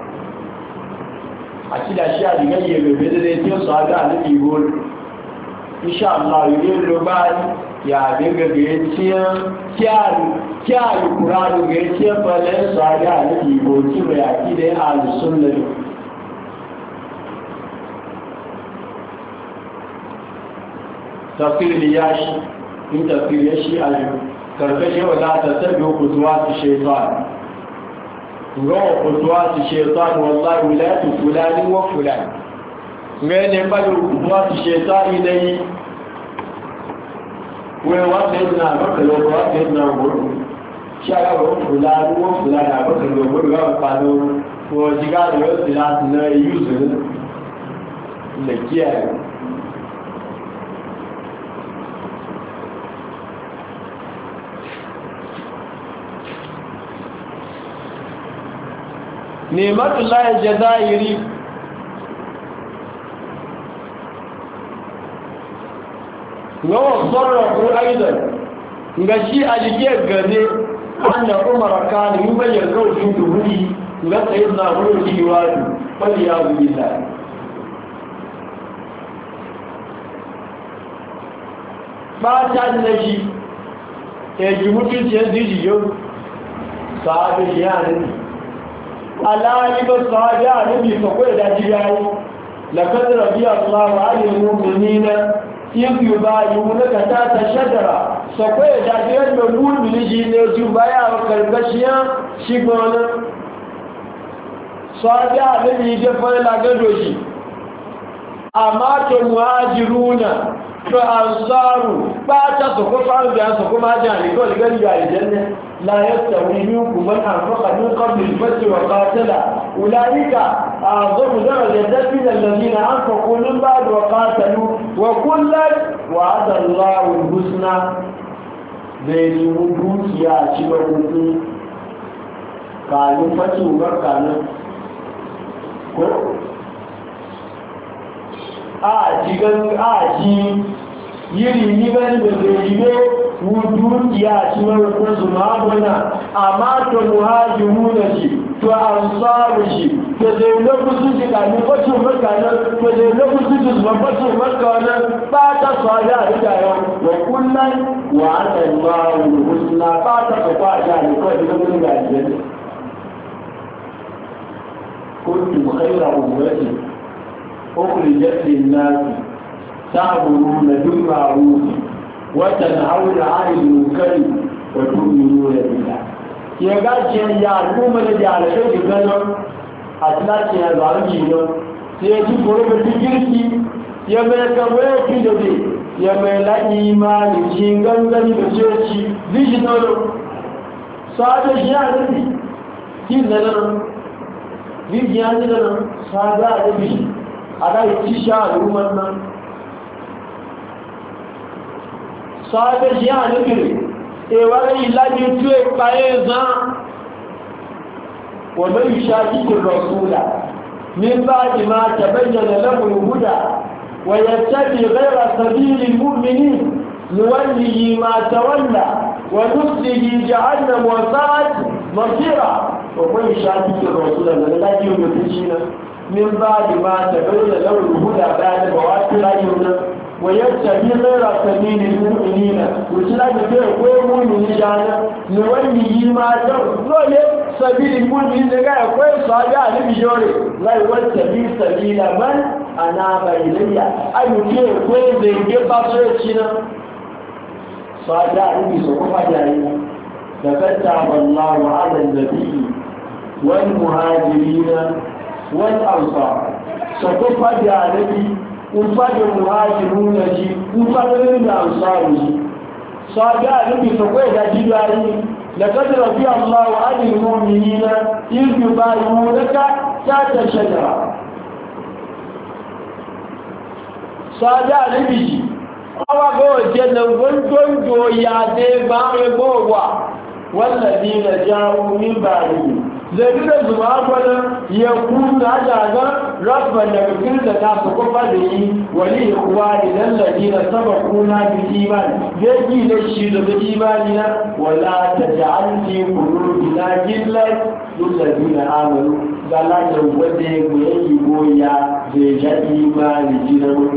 a kida shi a diga yebe da zai tiyo sa ga alibi gol insha Allah yi lo bai ya daga ga yaciya kyaru Qur'ani ga yaciya falen sa ga alibi gol ki ba ya kide al-sunnah tafsir liyashi in tafsir yashi al karkashe wala tasabihu khutuwat shaytan ngawo khutuwat shaytan wallahi wilatu fulani wa fulani ngene bado khutuwat shaytan dai we wate na bakalo wate na guru shara wa fulani wa fulani bakalo guru ga pado ko jiga da silat na yuzu ne kiyaye Ni'matullahi Jazairi gawa sarrafu aidan ga shi a jike gane wanda Umar kan yi bayyana gaushin duhuri ga tsayin na wurin liwadu wani ya zubi da ba ta da shi ya ji mutunciyar zijiyo sahabin yanin alalibar sahabi a nabi sakwai da jiyayi لقد رضي الله عن المؤمنين إذ يبايعونك تحت الشجرة سوف يجعل المؤمن من جيل يبايع وكالبشيا شيغونا صادع الذي يجفل لغدوشي أما المهاجرون فأنصاروا باتا سوف فعلوا بأن سوف ما جاني قول قال يا الجنة لا يستوي منكم من أنفق من قبل الفتح وقاتل أولئك أعظم درجة من الذين أنفقوا من بعد وقاتلوا وكلا وعد الله الحسنى بين وجود يا شبابكم كانوا فتحوا وكانوا aji yiri ni bani da zai wudu ya ci mara kunsu ma'amuna amma to muhajiru da shi to ansaru shi to zai lokutu shi kamin fashin makanan to zai lokutu shi zuwa fashin makanan ba ta swada a rika yau wa kullum wa ana ma'u husna ba ta kwa a jani kawai da zama ga ajiyar kuntum khayra ummatin أخرجت للناس تعبرون بالمعروف وتنهون عن المنكر وتؤمنون بالله ya gace ya al'umma da jarabai da ganin a tsakin ya zaruki don sai ya ji koro da girki ya mai kamar da zai ya mai la'i imani ci gangani da coci digital sada shi ya nufi kin da nan rijiya ne da nan sada a nufi ada itisha al'ummar nan sahabe shi ya nufi eware ilaji tí ó paye zan wa mai shakikin rasula min ba'di ma tabayyana lahu al-huda wa yattabi ghayra sabilil mu'minin nuwallihi ma tawalla wa nuslihi jahannam wa sa'at masira wa mai shakikin rasula da laji mutunci nan من بعد ما تبين له الهدى بعد بواسطة أيضا ويتبع غير سبيل المؤمنين وسلاك فيه قوي مؤمن جانا نوليه ما تبين سبيل المؤمنين لغاية قوي صادع لبجوري لا يوتبع سبيل من أناب إلي أي فيه قوي ذي بصرتنا صادع لبسوكما جانا ففتح الله على النبي والمهاجرين والأنصار ستفاد عليه وفاد المهاجرون جي وفاد الأنصار جي صادع النبي فقوة جباري لقد رضي الله عن المؤمنين إذ يبايعونك تحت الشجرة صادع النبي جي أوا قوة جنة وانتون يا دي بامي بوغوا والذين جاءوا من بعدهم zai da zuma gwana ya kuna daga rabban da bikin da ta su kuma da yi wani kuwa idan lafi na saba kuna bi imani zai yi da shi da bi imani na wala ta ja'alti kulubi na gillar lullabi na amalu gala da wadda ya goyi goya zai ja imani jinan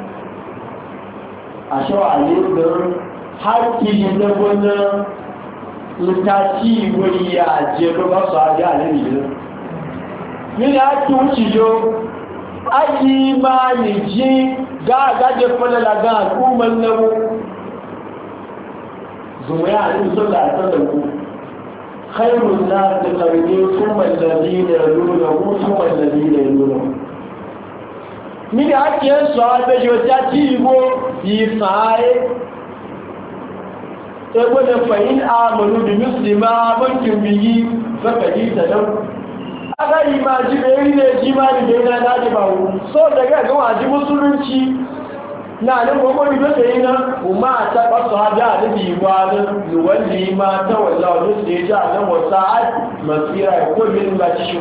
a shawa'alin da haƙƙi na gwana lutaci wani ya je ba su aji a nan yi mini ake wuce yo ayi ma ni ji ga gaje falala ga al'ummar namu zuma ya hannun sun da ta da ku khairun na da karni sun mallabi da nuna ku sun mallabi da nuna mini ake yin su a bai yau ta ci igbo yi sa'aye ebe da fahim amonu da musulma bankin biyi fakari da nan aka yi ma ji da yi ne ji ma da yana daji ba wu so daga ga waji musulunci na nan gwamnati da ta yi nan kuma a taɓa su haɗa da biyuwa nan luwalli ma ta walla wani su ya ji a nan wasa a masira ya ko yin ba ci shi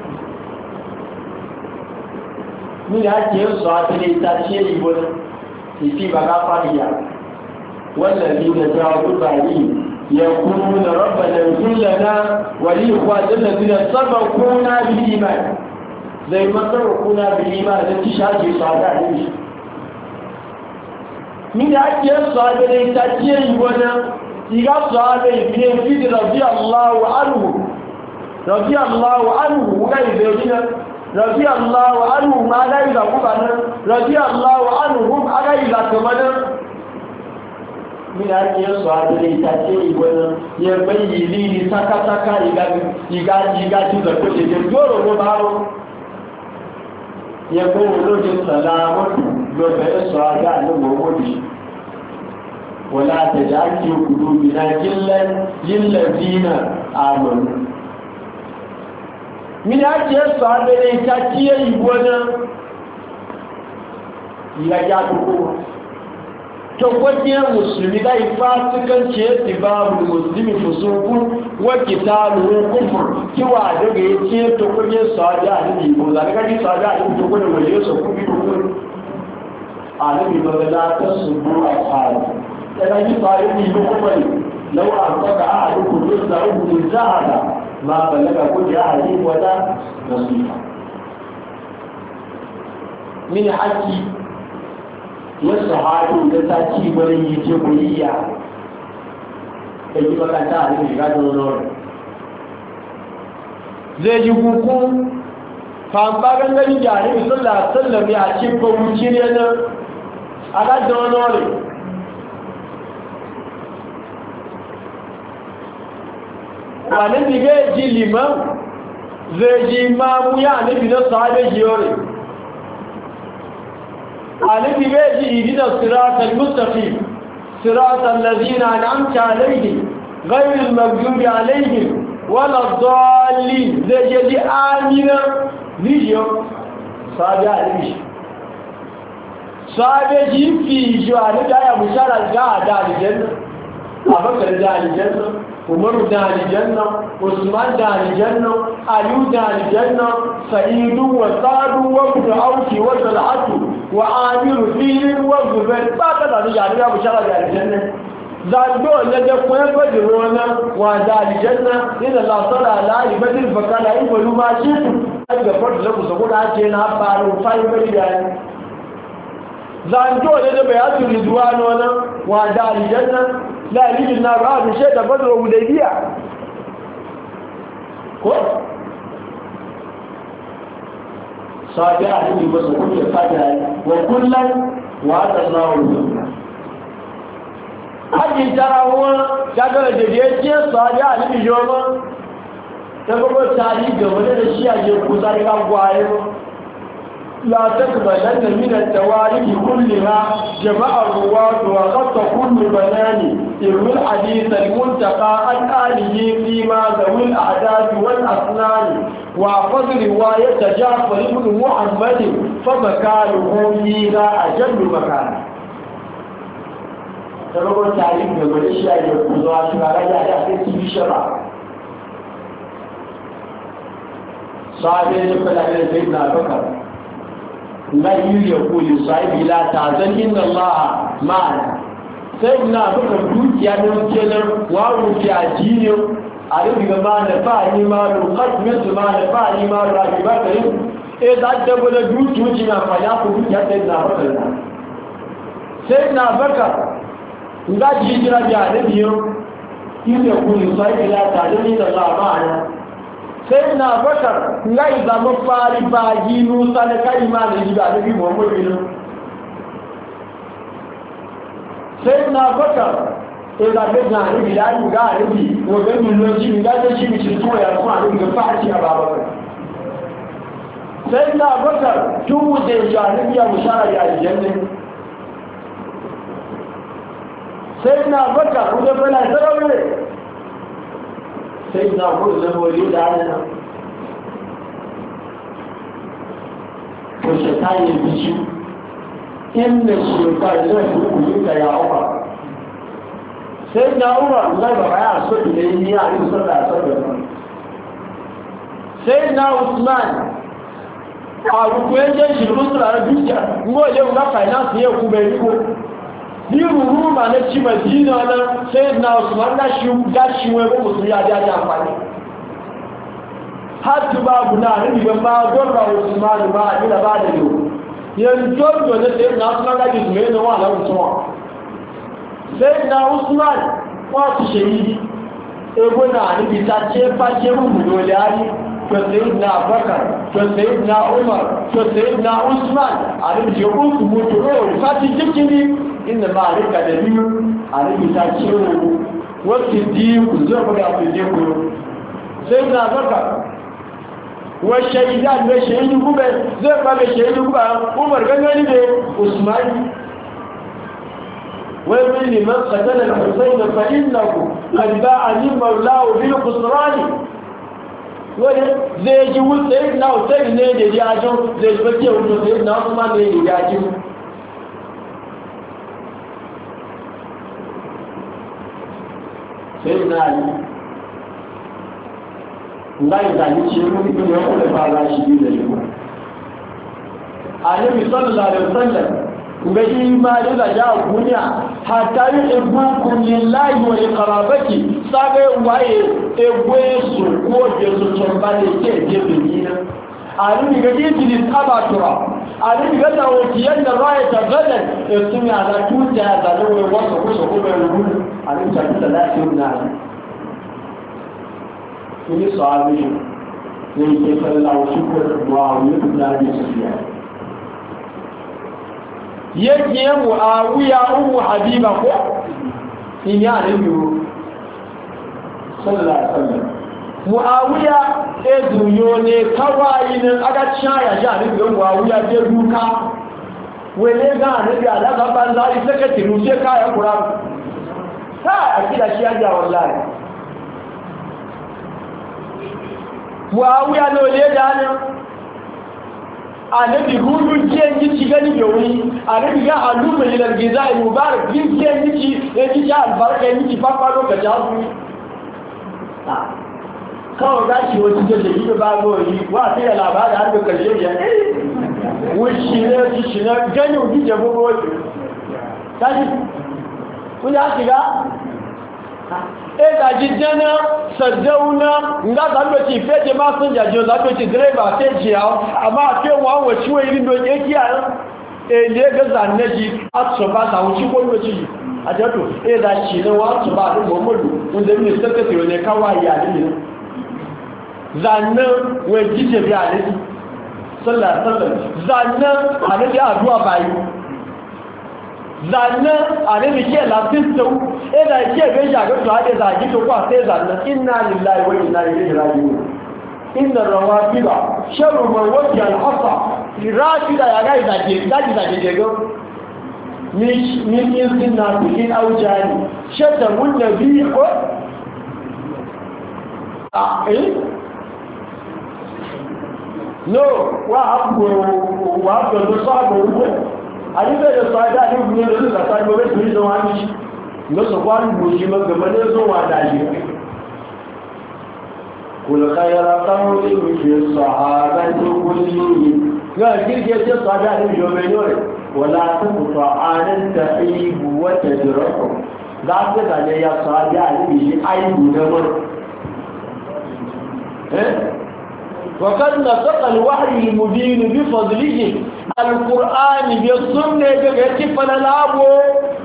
mini ake yin su hata ne ta ce yi wani ifi ba ga fariya والذين جاءوا بعدين يقولون ربنا اغفر لنا ولإخواننا الذين سبقونا بالإيمان زي ما سبقونا بالإيمان التي شاهدوا صعداء عليه من أجل الصحابة التي وانا إذا الصحابة في رضي الله عنه رضي الله عنه وغير ذلك رضي الله عنه ما لا يذكرنا رضي الله عنهم ألا يذكرنا mina ake yin su hadu da ita ce wani ya bayi lili saka-saka igaji da kuce da doro ko baro ya kowo lojin salamatu lobe ya su hadu a nan mawodi wala ta ji ake kudu bina yillazina amonu mina ake yin su hadu da ita ce wani ya kuku tabbaciyar musulmi da ifasikanci ya tibabu musulmi fusukun wakitalu kufur kiwa daga ya ce tabbaciyar sa'adi a nabi ko za ka ji sa'adi a nabi ko da waje su kubi dukkan a nabi ba da ta subu a tsari daga ji sa'adi ne ko kuma ne lau a saka a duk duk da uku zahara ma balaga ko da hali wala nasifa min haƙi wasu haɗu da ta ci wani yi ce kuliya da yi makanta a cikin shiga don nori zai ji hukun famfa gangarin jari sallam ya ci kowuci ne nan a ga don nori wani diga ji liman zai ji mamu ya nufi na sahabe jiyori عليك بيجي إذن الصراط المستقيم صراط الذين أنعمت عليهم غير المغضوب عليهم ولا الضالين زي جدي آمنا فيديو صابع عليك صابع جيب في جوانب دايا مشارع دا الجنة أبكر دا الجنة عمر دا الجنة عثمان دا الجنة علي دا الجنة سعيد وسعد وابن عوف وزلعة وعامر فيل وزبير باقي دا الجنة مشارع دا الجنة زادو لدى قوة بدرونا ودا الجنة إن الله صلى على بدر فقال إبلو ما شئت أجفرت لكم سقول عجينا أبارو فايم بديان zanto da bayatu ridwan wana wa da aljanna la yajid na ra'u shayda badr wa hudaybiya ko sabi'a ne ba su kuma fada wa kullan wa Allahu haji tarawa daga da yake sabi'a ne joma ta gogo tari gaba da shi a je ku sai ga gwaye لا تقبلن من التواريخ كلها جمع الرواة وخط كل بنان إرو الحديث المنتقى عن آله فيما ذوي الأعداد والأسنان وحفظ رواية جعفر بن محمد فمكانه فيها أجل مكان ترى التعليم بماليشيا يقول الله شكرا لك في شرع sahabe ne fada ne sai na baka la yaqulu sahibi la ta'zan inna Allah ma'ana sai na baka dukiya ne kenan wa rufiya jini a rubi ma da fa'ani ma ruqat ma da fa'ani ma rabiba kai e da dabba da dukiya na fa ya ku dukiya sai na baka sai na baka nga ji jira da biyo yin yaqulu sahibi la ta'zan inna Allah ma'ana sai na bakar ngai zama fari ba yi nusa da kai ma da jiga da bi Muhammad bin sai na bakar sai da ga ni da yi ga ni ko ga mun lo ji ga da shi mi to ya ko an ga faci a baba sai na bakar tu da janibi ya mushara ya aljanna sai na bakar ko da bala sarawe sai na kudu zama wali da ana ko shekayen bici inda shekar zai kuyi ka ya uba sai na uba zai ba ya so da yi a yi sada sada sai na usman a rukuyen jan shirin sura dukiya ngo yau na finance yau kuma yi ko ni ruruma na ci madina na sai na usman na shi gashi wai ba musu ya ja ja amfani har babu na ni ban ba gorra usman ba ila ba da yau yan dodo ne sai na usman ga ji mai na wala usman sai na usman wa su shehidi e gona ni bi ta ce fa ce mu dole ari to sai na bakar to sai na umar to sai na usman alim je ku mu to fa ti jikini inda ba a rika da biyu a rikita ciwo wasu diku zai buga su diku sai na zaka wa shaidan da shaidu gube zai baga shaidu gube umar gangani da usmani wai min liman qatala al-husayn fa innahu qad ba'a min mawlahu bil qusrani wani zai ji wuce na wuce ne da yajo zai bace wuce na usman ne da yajo sai na yi ngai da ni ce mun yi ne ko da fara shi da shi annabi sallallahu alaihi wasallam ga imani da ja kunya hatta yuhibbukum lillahi wa liqarabati sabe waye egwe su ko je su tombale ke je binina annabi ga ji ji tabatura annabi ga da wakiyan da raya ta gadan sun ya da tuja da wani wasu ko ko bai rubu annabi sallallahu alaihi wasallam ini sahabi yang kita lalu syukur Muawiyah bin Abi Sufyan. Yake Muawiya ummu Habiba ko in ya nabi sallallahu alaihi wasallam. Muawiya ezuyo ne kawai nan aga chaya ja ne ga Muawiya je duka. Wele ga nabi ala ga banza saka tiru sai kaya Qur'an. Ha akida shi ya wallahi. Muawiya no le dana anabi hudu kenji cigani bewi anabi ga aluma ila gizai mubarak bin kenji yaji ja albarka yaji papa lokaci azu kawo gashi wata da yi ba goyi wa sai ya labari har da karshe ya wushi ne shi na gani wuji jabo goyi kaji kun ya shiga ga jidana sadauna nga zalo ci feje ma sun jajo zalo ci driver sai ji amma fe wa wa ciwo irin do yake a le ga zannaji atso ba ta wuci ko wuci a jato da ci ne wa atso ba du Muhammadu wanda ne sakati ne kawai ya ne zanna wa jije bi ali sallallahu alaihi wasallam zanna ali ya addu'a bayi zanna anabi ke lafistu ina ke ga shaga to hade zagi to kwa sai zanna inna lillahi wa inna ilaihi raji'un inna rawafida sharru man wajja al-hasa rafida ya ga zagi go min inna bikin aujani shatta mun nabi ko no wa ko sabo ko àdíbẹ̀ lè sọ ajá ní ìgbìyàn lórí ìgbàtà ìgbòrò ìgbìyàn ìjọ wọn ní lọ́sọ̀kọ́ àrùgbò sí mọ́gbẹ̀mọ́ ní ẹzọ́ wọn àdáyé قل خير قول في الصحابة كلهم قال كيف الصحابة الجمهور ولا تقطع عن تحيب وتجرح ذاك عليه يا صحابة أي نمر وقد نطق الوحي المبين بفضله القرآن بالسنة كيف نلعبه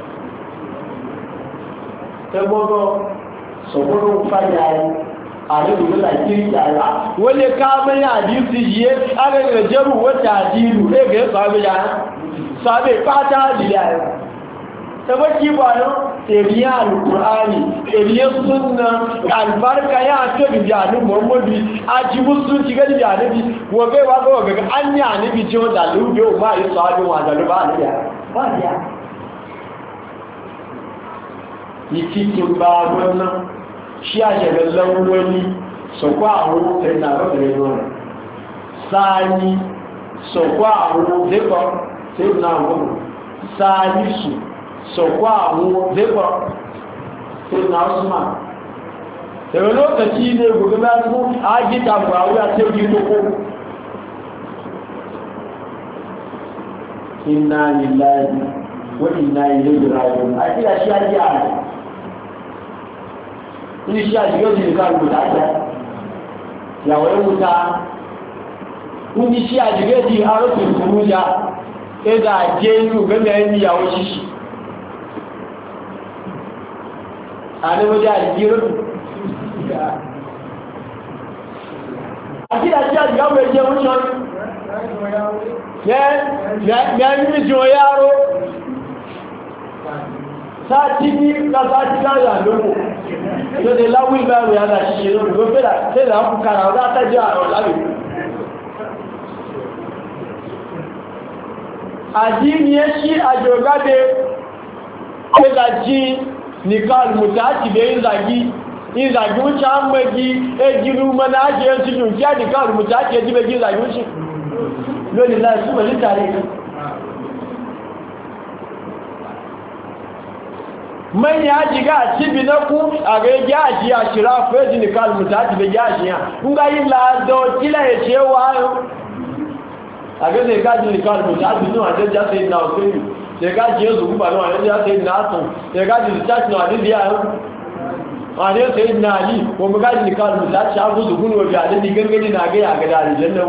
تبغى صبروا فجأة àrẹ́bù lọ́la kiri tààrà wọ́n lè ká mẹ́rin àdífì yíé agẹ́gẹ́ jẹ́rù wọ́ta àdínú ẹgbẹ́ sàbẹ̀ pátá àdìlẹ̀ àrẹ́ tẹ́bọ́ kí bá yọ́ èríyà alùkùránì èríyà súnnà albarka yá tóbi bí àní mọ́mọ́bí ajíbú sún ti gẹ́dì bí àníbi wọ́n gẹ́ wá gọ́wọ́ gẹ́gẹ́ an ní àníbi tí ó dàlú bí ó máa yí sọ àbí wọn àdàlú bá àníyà shi a shagallan wani su kwa'awo sai na rafin ruwan sani su kwa'awo zikon sai na wani sani su kwa'awo zikon sai na usman daga lokaci ne gugu na su a gita kwawo ya ce gito ko inna lillahi wa inna ilaihi raji'un a kira shi a ji a ní iṣẹ́ àṣíyọ́ ti nìkan àgbòdà jẹ́ ìyàwó ẹwùta ní iṣẹ́ àṣíyọ́ ti arọ́pù ìfúrú ya ẹgbà jẹ́ inú gẹ́gẹ́ ní ìyàwó ṣíṣì àníwọ́jẹ́ àṣíyọ́ àti àṣíyọ́ àṣíyọ́ ẹjẹ́ oúnjẹ sáàtí ní kásátí láàrín àlókò tó lè láwí ìgbàrù yàdà ṣíṣe lórí ló fẹ́lá tẹ́lẹ̀ àkùkàrà ọ̀dá tẹ́jọ́ àrọ̀ láwí àdí ni ẹ́ sí àjọ̀gáde pẹ́lájí nìkan alùmùtàtì bẹ́ ìzàgí ń ṣá mẹ́gí ẹgbìrú mọ́nà ájẹ́ ẹ̀sìnkú kí á nìkan alùmùtàtì ẹjíbẹ́gí ìzàgí ń ṣe lónìí láì súnmọ̀ lítàrí man ya jiga a cibi na ku a ga ya ji a shira feji ni kalmu ta ji ya ji ya kun ga yin la do kila ya ce wa a ga ne ga ji ni kalmu ta ji no a da ja sai na sai ne ga ji yanzu ba no a da ja sai na sun ne ga ji ta ci no a da ya a ne sai na ali ko mu ga ji ni kalmu ta ci a gudu gunu wa da ni gangani na ga ya ga da aljanna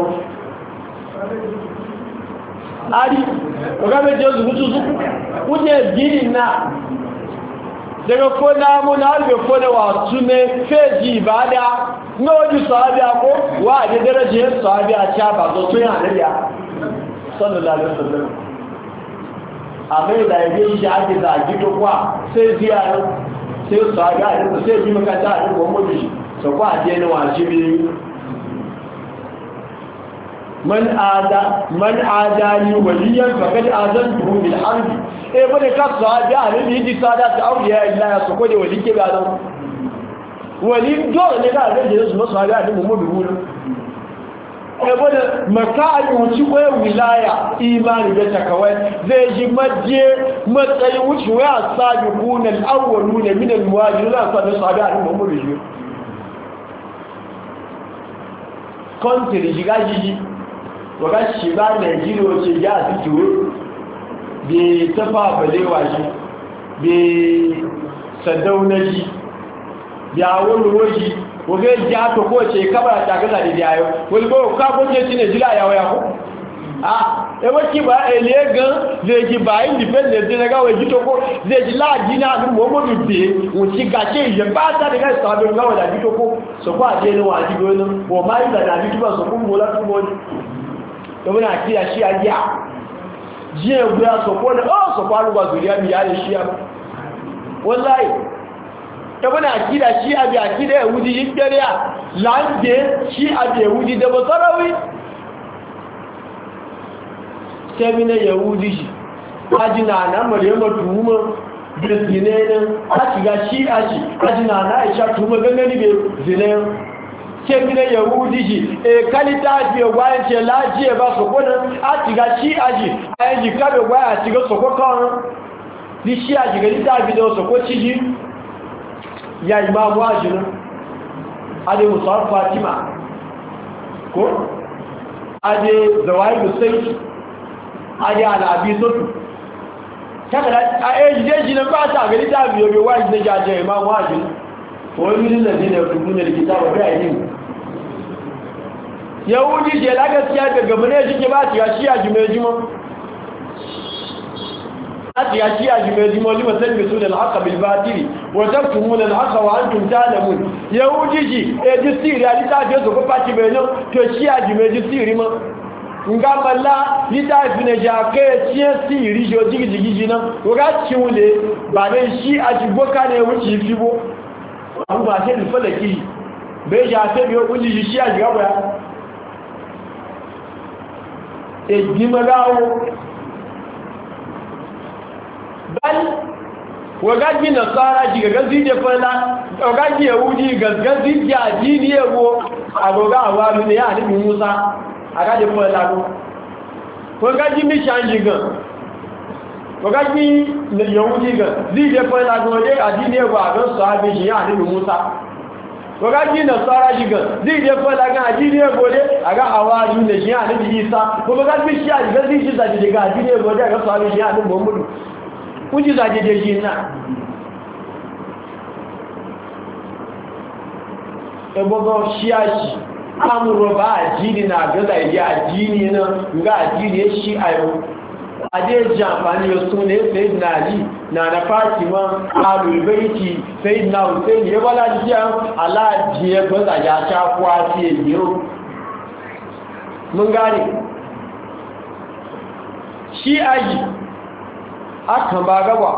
ari ko ga me je zu gutu su ku je gini na daga kona muna harbe kona wasu ne feji ibada na wajen sahabi ko wa a da darajar sahabi a ca ba zo tun yana da sallallahu alaihi wasallam a mai da yabe shi ake zagi to kwa sai ziyarar sai sahabi a yanzu sai ji makanta a yanzu wani shi so kwa je na wajibi man adani waliyan faqad azantuhu bil harbi bane ka sahabi a ne yi sada ta auliya illa ya soko da wali ke gadan wali dole ne ga da su sahabi a ne mu dubu bane makali wuci ko wilaya imani da takawai zai ji maje matsayi wuci wa sabiqun al awwalun min al muhajirin sahabi a ne mu dubu kontri jigaji waga shi ba Najeriya wace ya su kiwo bai tafa balewa shi bai sadauna shi ya wani roji waga ya to ko ce kaba ta gaza da yayo wani ko ka ko ce ne jira yawo ya ko waki ba elegan zai ji ba independent zai ga wai to ko zai ji laji na mu Muhammadu be wuci gace ya ba ta daga sabon gawa da to ko so ko aje ne wa ji gono ko mai da da ba so kun bola tu boni to muna kiya shi a giya jiya guya soko da soko aluwa zuriya mi yare shi ya wallahi to muna kiya shi a biya kida ya wuji yiddariya lande shi a biya wuji da basarawi semina yahudi shi ajina na maryama tuhuma da zinenin a shiga shi a shi ajina na aisha tuhuma gangani bai zinenin kemine yahudi ji kalita fi ogwaye ce lajiye ba su kunan a shiga shi aji a yi jika da ogwaye a shiga soko kawai ni shi a shiga lita fi da soko ciji ya imamu ajinin ade musar fatima ko ade zawaidu sayyid ade alabi sotu kaka da a ejeji na ba ta gari ta biyo biyo wajin da jaje imam wajin wani min da ne rubuna da kitaba da yin yahudi je la gaskiya daga bane shi ke ba ta shi a jumejuma ya ci a jimeji mawali masalmi su da al'aka bilbatiri wajen tumuna al'aka wa an tumta da mun yahudi ji e ji siri a littafi su kufa ci benin to ci a jimeji siri ma nga malla littafi na jaka ya ciye siri jo jigi nan waga ci wule ba dai shi a jiboka ne wuce fi bo an ba sai falaki bai ja sai biyo kunji shi a jiga baya e gimagawo bal wagaji nasara ji gazi je fala wagaji yahudi gazi ji ajini ewo agoga awalu ne ya ni Musa agaje fala ko wagaji mi shanji gan wagaji yahudi gan ji je fala ko je ajini ewo agan sahabi ji ya ni Musa wagaji nasara ji gan ji je fala gan ajini ewo de aga awalu ne ji ya ni Isa ko wagaji shi gazi ji da ji ga ajini ewo de aga sahabi ji ya ni Muhammadu kuji zaje da shi na ebogo shiashi amuro ba ajini na gaza ya ajini na ga ajini shi ayo ade jamfani yo sunne sayyidina ali na fatima alul baiti sayyidina husain ya wala jiya ala jiya gaza ya ta kwati yiro mun gane shi ayi akan ba gaba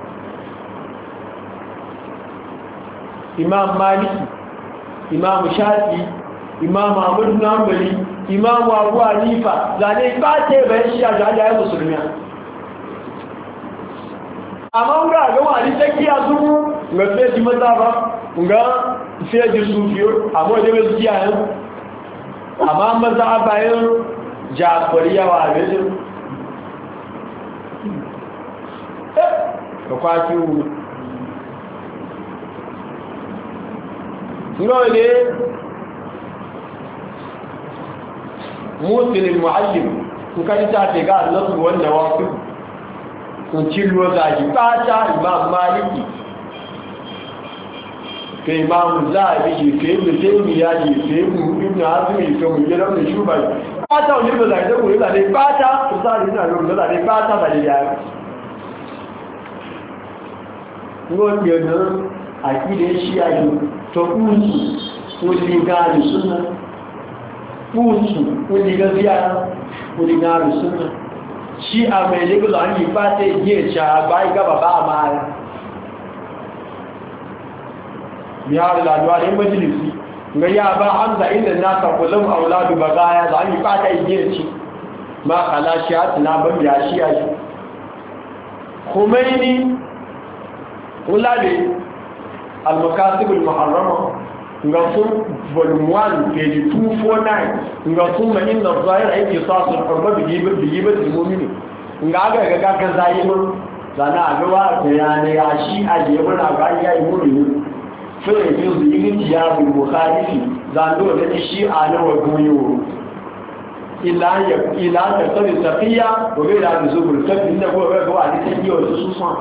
imam maliki imam shafi imam ahmad bin hanbali imam abu hanifa zane ba ta bayan shi a jami'ar musulmiya amma ga ga wani takiya su ga feji maza ba ga feji sufiyo amma da wasu kiyayen amma maza bayan jafariya wa abin kwaki wu ngole muslim muallim kuka ta ce ga Allah wannan wasu kun cillo zaki fata imam maliki ke imam zabi ke ibn taymiya ke ibn azmi ke mujallam da shubai fata wani ba zai da koyi da fata to sai ina ro da fata ba da ya wọ́n yẹ̀ náà àkílẹ̀ ṣí ayò tó kúrùsù ó lè gáàrì súnmọ́ kúrùsù ó lè gẹ́gẹ́ ara ó lè gáàrì súnmọ́ ṣí àmì ìlẹ́gbẹ̀lọ́ ní ìfàtẹ́ ìdí ẹ̀ṣà àgbà igá bàbá àmà rẹ̀ bihar laduwa ne majalisi ga ya ba hamza inda na kakulun auladu bagaya za a yi fata ìdí ẹ̀ṣì ma kala shi a tunabar ya shi a shi Khomeini ulabe al-makasib al-muharrama nga sun volume 1 page 249 nga sun ma inna zahir aiki sasu al-hurma biyibat al-mu'mini nga ga kan zai mun sana ga wa bayani ya shi a je muna ga ya yi mu'mini sai ne su yi ya bil bukhari zando da shi a na wa goyo ila ta tabi safiya wa ga da zubul tabi inda ko ga wa ni sai yo su san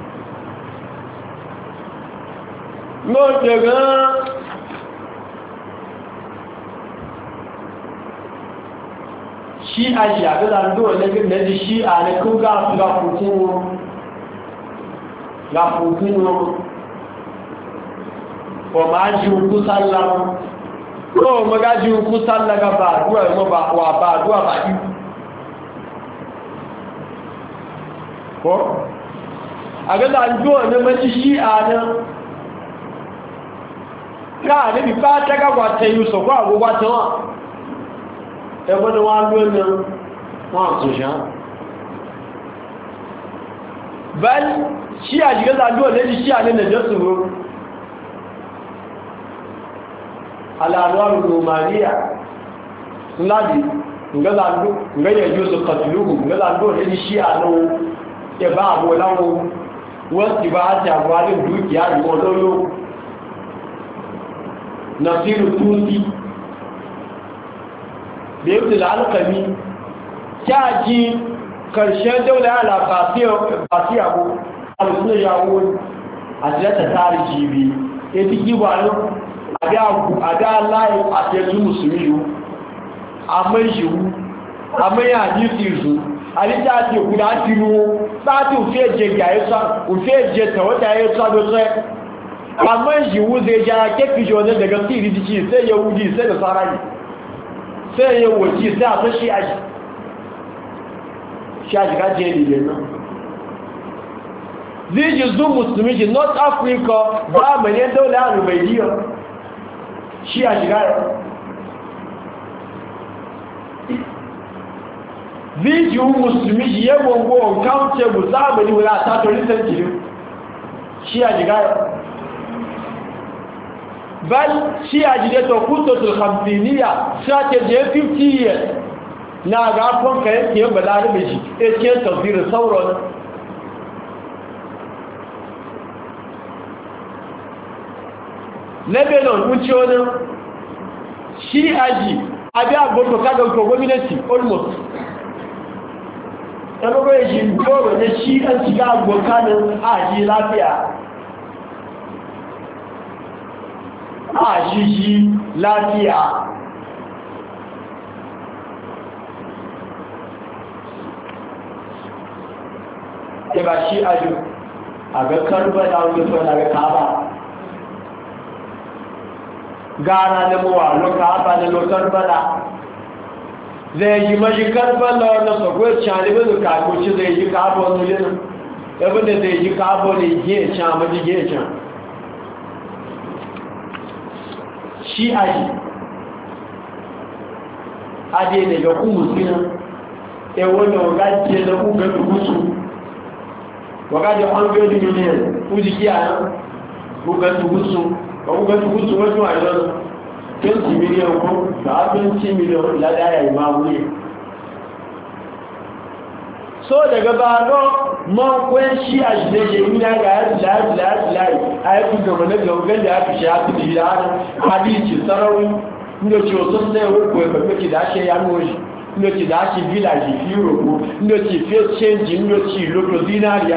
no daga shi a shi a ga zando da shi a na kun ga fukun wa ma ji ku sallam ko magaji ku sallaga ba duwa mo ba wa ba duwa ba yi ko aga da duwa ne maji shi ana ka ne bi ba ta ga wa ta yi so ko agwa ta wa e bo no wa lu ne wa so ja bal shi a jiga da duwa ne shi ana ne da su al'anwar romaniya ladi nga zandu nga yajo su katuluhu nga zandu da shi a nan ya ba abu lawo wasu ba a ta gwanin dukiya da mololo nasiru tusi da yau da alkami kyaji karshen daular alabasiya ko alusunan yawon a tilata tarihi bi ya fi gibanin a da layi a teku musulmi yiwu a mai yiwu a mai hadisi su a lita ce guda tinu sáàtì òféèjẹ gàíṣà òféèjẹ tàwọ́tà ẹ̀ṣà lọ́sẹ́ àmọ́ ìṣìwú zai já kéfìjọ ní daga sí ìrìdíkì sai ya wuji sai da sára yìí sai ya wòjí sai a tó ṣíàjì ká jẹ́ ìlẹ̀ náà zíjì zú musulmi jì north africa bá mẹ́lẹ́ dọ́lẹ̀ àrùbẹ̀díọ̀ ṣíàjì ká rẹ̀ vídíò musulmi yìí yẹ gbogbo uncountable sáàbẹ̀ ní wọ́n àtàtò recent yìí ṣí àjíká rẹ̀ bẹ́ẹ̀ ṣí àjíjẹ́ tó kú tó tó kàmpìníyà strategy 50 years na ga fọ́n kẹ́yẹ́ kí yẹn bẹ̀lá rẹ̀ méjì èkí ẹ̀ tọ̀fíìrì sáwọ́rọ̀ ní lebanon ń tí ó ní ṣí àjí abẹ́ àgbọ́tò kágọ́gbọ́ gómìnàtì almost ɗaukar shi dole da shi an shiga abokanin aji lafiya aji lafiya da ba shi aji a ga karbar da wani tsohon ga kaba gana da mawa lokaba da lokar bada zai yi majikar bala na sakwai canibin da kagoci zai yi kabo nulina abinda zai yi kabo da yi can majige can shi aji ade ne ga kuma sina e wanda wagaje da uga dugusu wagaje 100 million uji kiyaye uga dugusu wajen wajen 20 miliyan ko da 20 miliyan ladaya imamu ne so daga bano makon shi a shi ne yi na ga layi a yi gaba na gaugan da aka shi haka da ya hadici sarari inda ce wasu sai wurko ya babbaci da ake yanoji inda ce da ake village fi roko inda ce face change inda ce lodo zinariya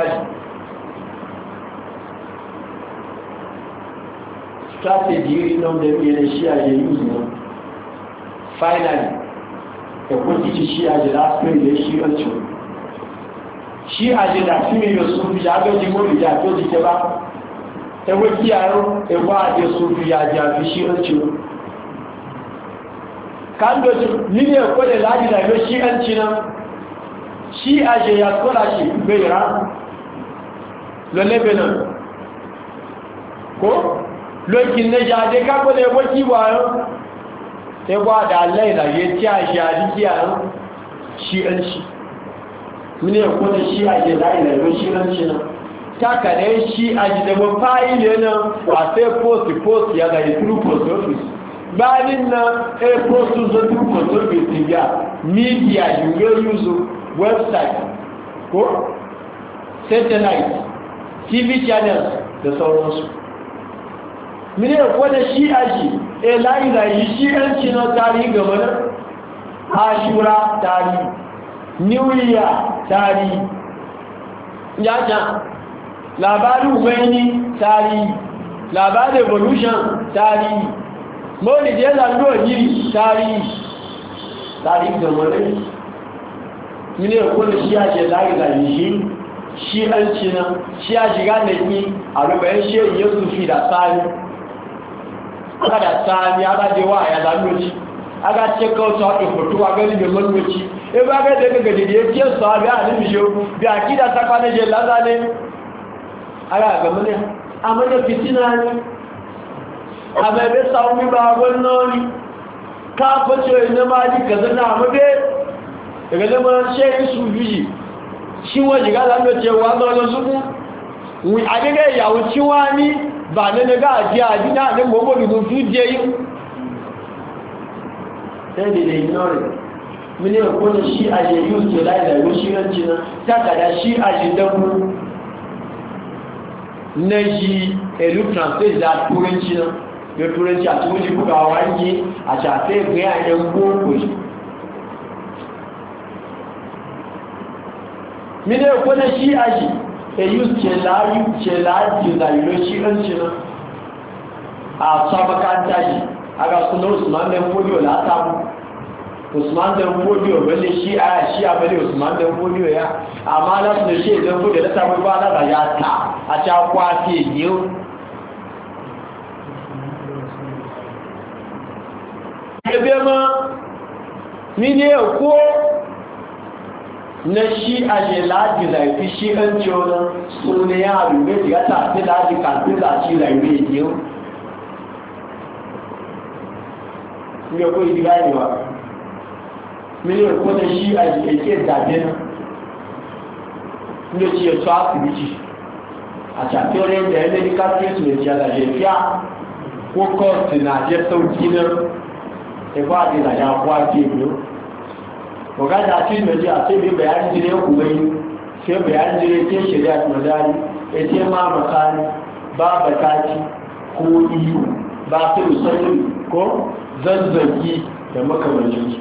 strategy nan da yana shi a yayi zuwa finally da kuma ci shi a jira su da shi ranci shi a jira su ne da su fi ya gaji mo da to jike ba ta waki yaro e ba da su fi ya ja fi shi ranci kan do ni ne ko da laji da shi ranci nan shi a je ya kola shi bai ra lalle benan ko lókin ní ṣàdé kápẹ́lẹ̀ ẹgbẹ́ tí wà rán ẹgbẹ́ àdàlẹ́ ìlàyé tí a ṣe àdíkí àrán ṣí ẹnṣì ní ẹ̀kọ́ ní ṣí àjẹ́lá ìlàyé ṣí ẹnṣì náà tákàdẹ́ ṣí àjẹ́dẹ̀mọ́ fáìlẹ̀ náà àfẹ́ post yàgà ìtúrù post office bá nínú post office ya media yóò yúzo website ko satellite tv channels da sauransu mine ko da shi aji layi rayi shi yanci na tarihi game da ashura tarihi new year tarihi yaja labarin umarni tarihi labarin evolution tarihi mawani je zando yiri tarihi game da mine ko da shi aji layi rayi shi yanci na shi aji gane ki a rubayen shi yesu fi da tsari aka da sami aka je wa ya zanoci aka ce kauta da fito a gani da manoci e ba ga daga gaje da yake so abi a nan biyo bi akida ta kwana je laza ne aka ga mun amma da fitina ne amma be saumi ba gonnoni ka fice ne ma ji kaza na amma be daga da man shehi su biji shi waje ga zanoci wa zo zuku wi adega yawo ciwani ba na daga ajiya a jina ɗin gbogbo rubun su je yi sai da da ignore mini ya kone shi a je yi ke lai da rushi yanci na takada shi a ji dabu na shi elu translate da turanci na da turanci a cikin bugawa yake a shafe ga yayin boko mi ne ko da shi a shi e yus ce laji da yiro shi an ci na a sabakanta shi aga sunan Usman dan Fodiyo la ta Usman dan Fodiyo balle shi a balle Usman dan Fodiyo ya amma na su shi dan Fodiyo da ta ba na da ya ta a ta kwace yiwu ebe ma mini ko na shi a je laji laifi shi an ce wani su ne ya rube ya tafi laji kafin zaci laifi yiwu ne ko yi ganewa mini ko na shi a je ke dabe na inda ci ya su asibiti a tafi wani da ya medical treatment ya da jefiya ko cost na je sauki na ẹgbọ́ àti ìlàjá àpò àti ìlú ọ̀gájà àti ìmẹ̀jì àti ìbí bẹ̀yàrí jílé ọkùnrin tí ó bẹ̀yàrí jílé tí ó ṣeré àti mọ̀dárí etí máa mọ̀kárí bá bẹ̀kájí kó iyo bá fẹ́rù sọ́lù kó zanzanki da makamancin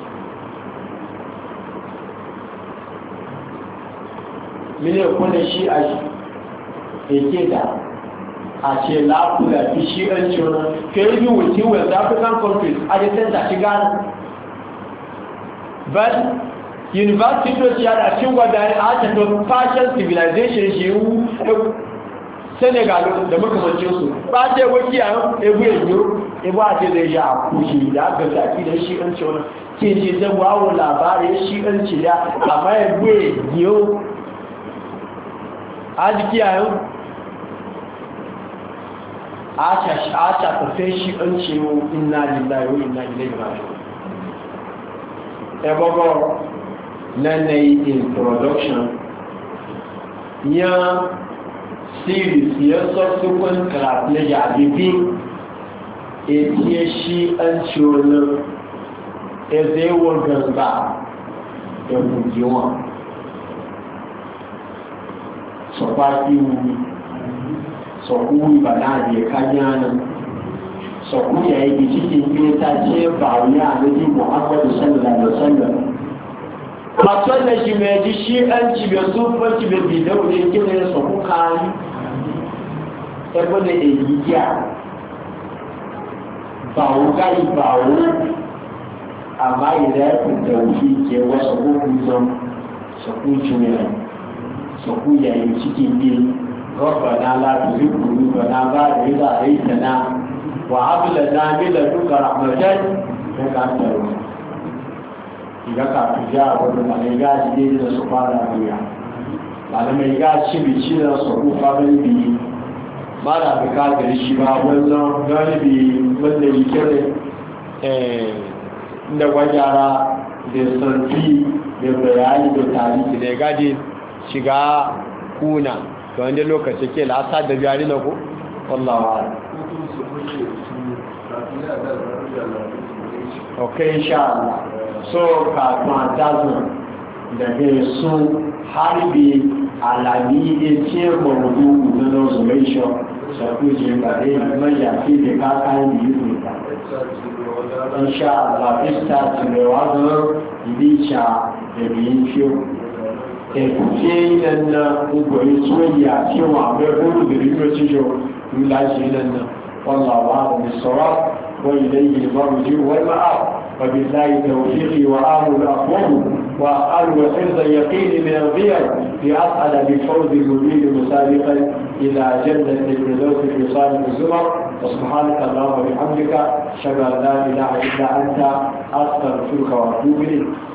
miliyan kuna shi a ake da a ce lafula fi shi ɗan ciwo ke yi within west african countries a the center shi gane but university to shi yana cin gwada a cikin fashion civilization shi yi senegal da makamancinsu ba ce waki a ebu yanyo ebu a ce zai a kushi da aka zafi da shi ɗan ciwo ke ce zan wawo labarai shi ɗan ciya amma ebu yanyo a jiki a yau a tafafe shi an cewa inna lillahi wa inna ilaihi raji'un ebogo nan ne introduction ya series ya subsequent class na jabibi etiye shi an cewa na ezewar ganga da gujewa sọpáàkì wumi sọkú ìbàdàn kányánà sọkú yà ibi títí gbé ta jẹ́ bàwí àlejò muhammadu sallallahu alaihi wasallam masu da shi mai ji shi an ci bai zufar ci bai bidau ne gina ya sọkú kayi ebe da èyí yà bàwú gáyì bàwú àmá ìrẹ́kùn tẹ̀wùfí jẹ́ wọ́n sọkú kúzọ́n sọkú jùmọ̀ sọkú yà ibi títí gbé ربنا لا تزغ قلوبنا بعد إذ هديتنا وهب لنا من لدنك رحمة إنك أنت الوهاب إذا كنت جاء ولما يجاز دين سبحانه وتعالى ولما يجاز شيء شيء سبحانه وتعالى ما لا بكاد الشباب ولا غالبي ولا يكره da wajara da santi da bayani da tarihi da gadi shiga kuna ga wanda lokaci ke lasa da biyari na ku? wallawa ok inshallah so kafin dazun daga su harbi alami ece mawudu na nosulation sakuje bare mai yafi da kakan yi ne inshallah ista tilewa don ibicha da biyin fiyo ẹ̀kùnfẹ́ ìlànà ọgbọ̀n tí ó yà tí ó wà bẹ́ olùgbèrè ní òjíjọ ìlàjì ìlànà wọ́nlọ́wọ́ àwọn ìsọ́rọ̀ wọ́n ilẹ̀ ìgbìmọ̀rùjú wọ́n máa وبالله توفيقي وآمل أقوم وأسأل وحفظ يقين من الغير لأسأل بفوز المبين مسابقا إلى جنة الفردوس في صالح الزمر وسبحانك اللهم وبحمدك أشهد أن لا إله إلا أنت أستغفرك وأتوب إليك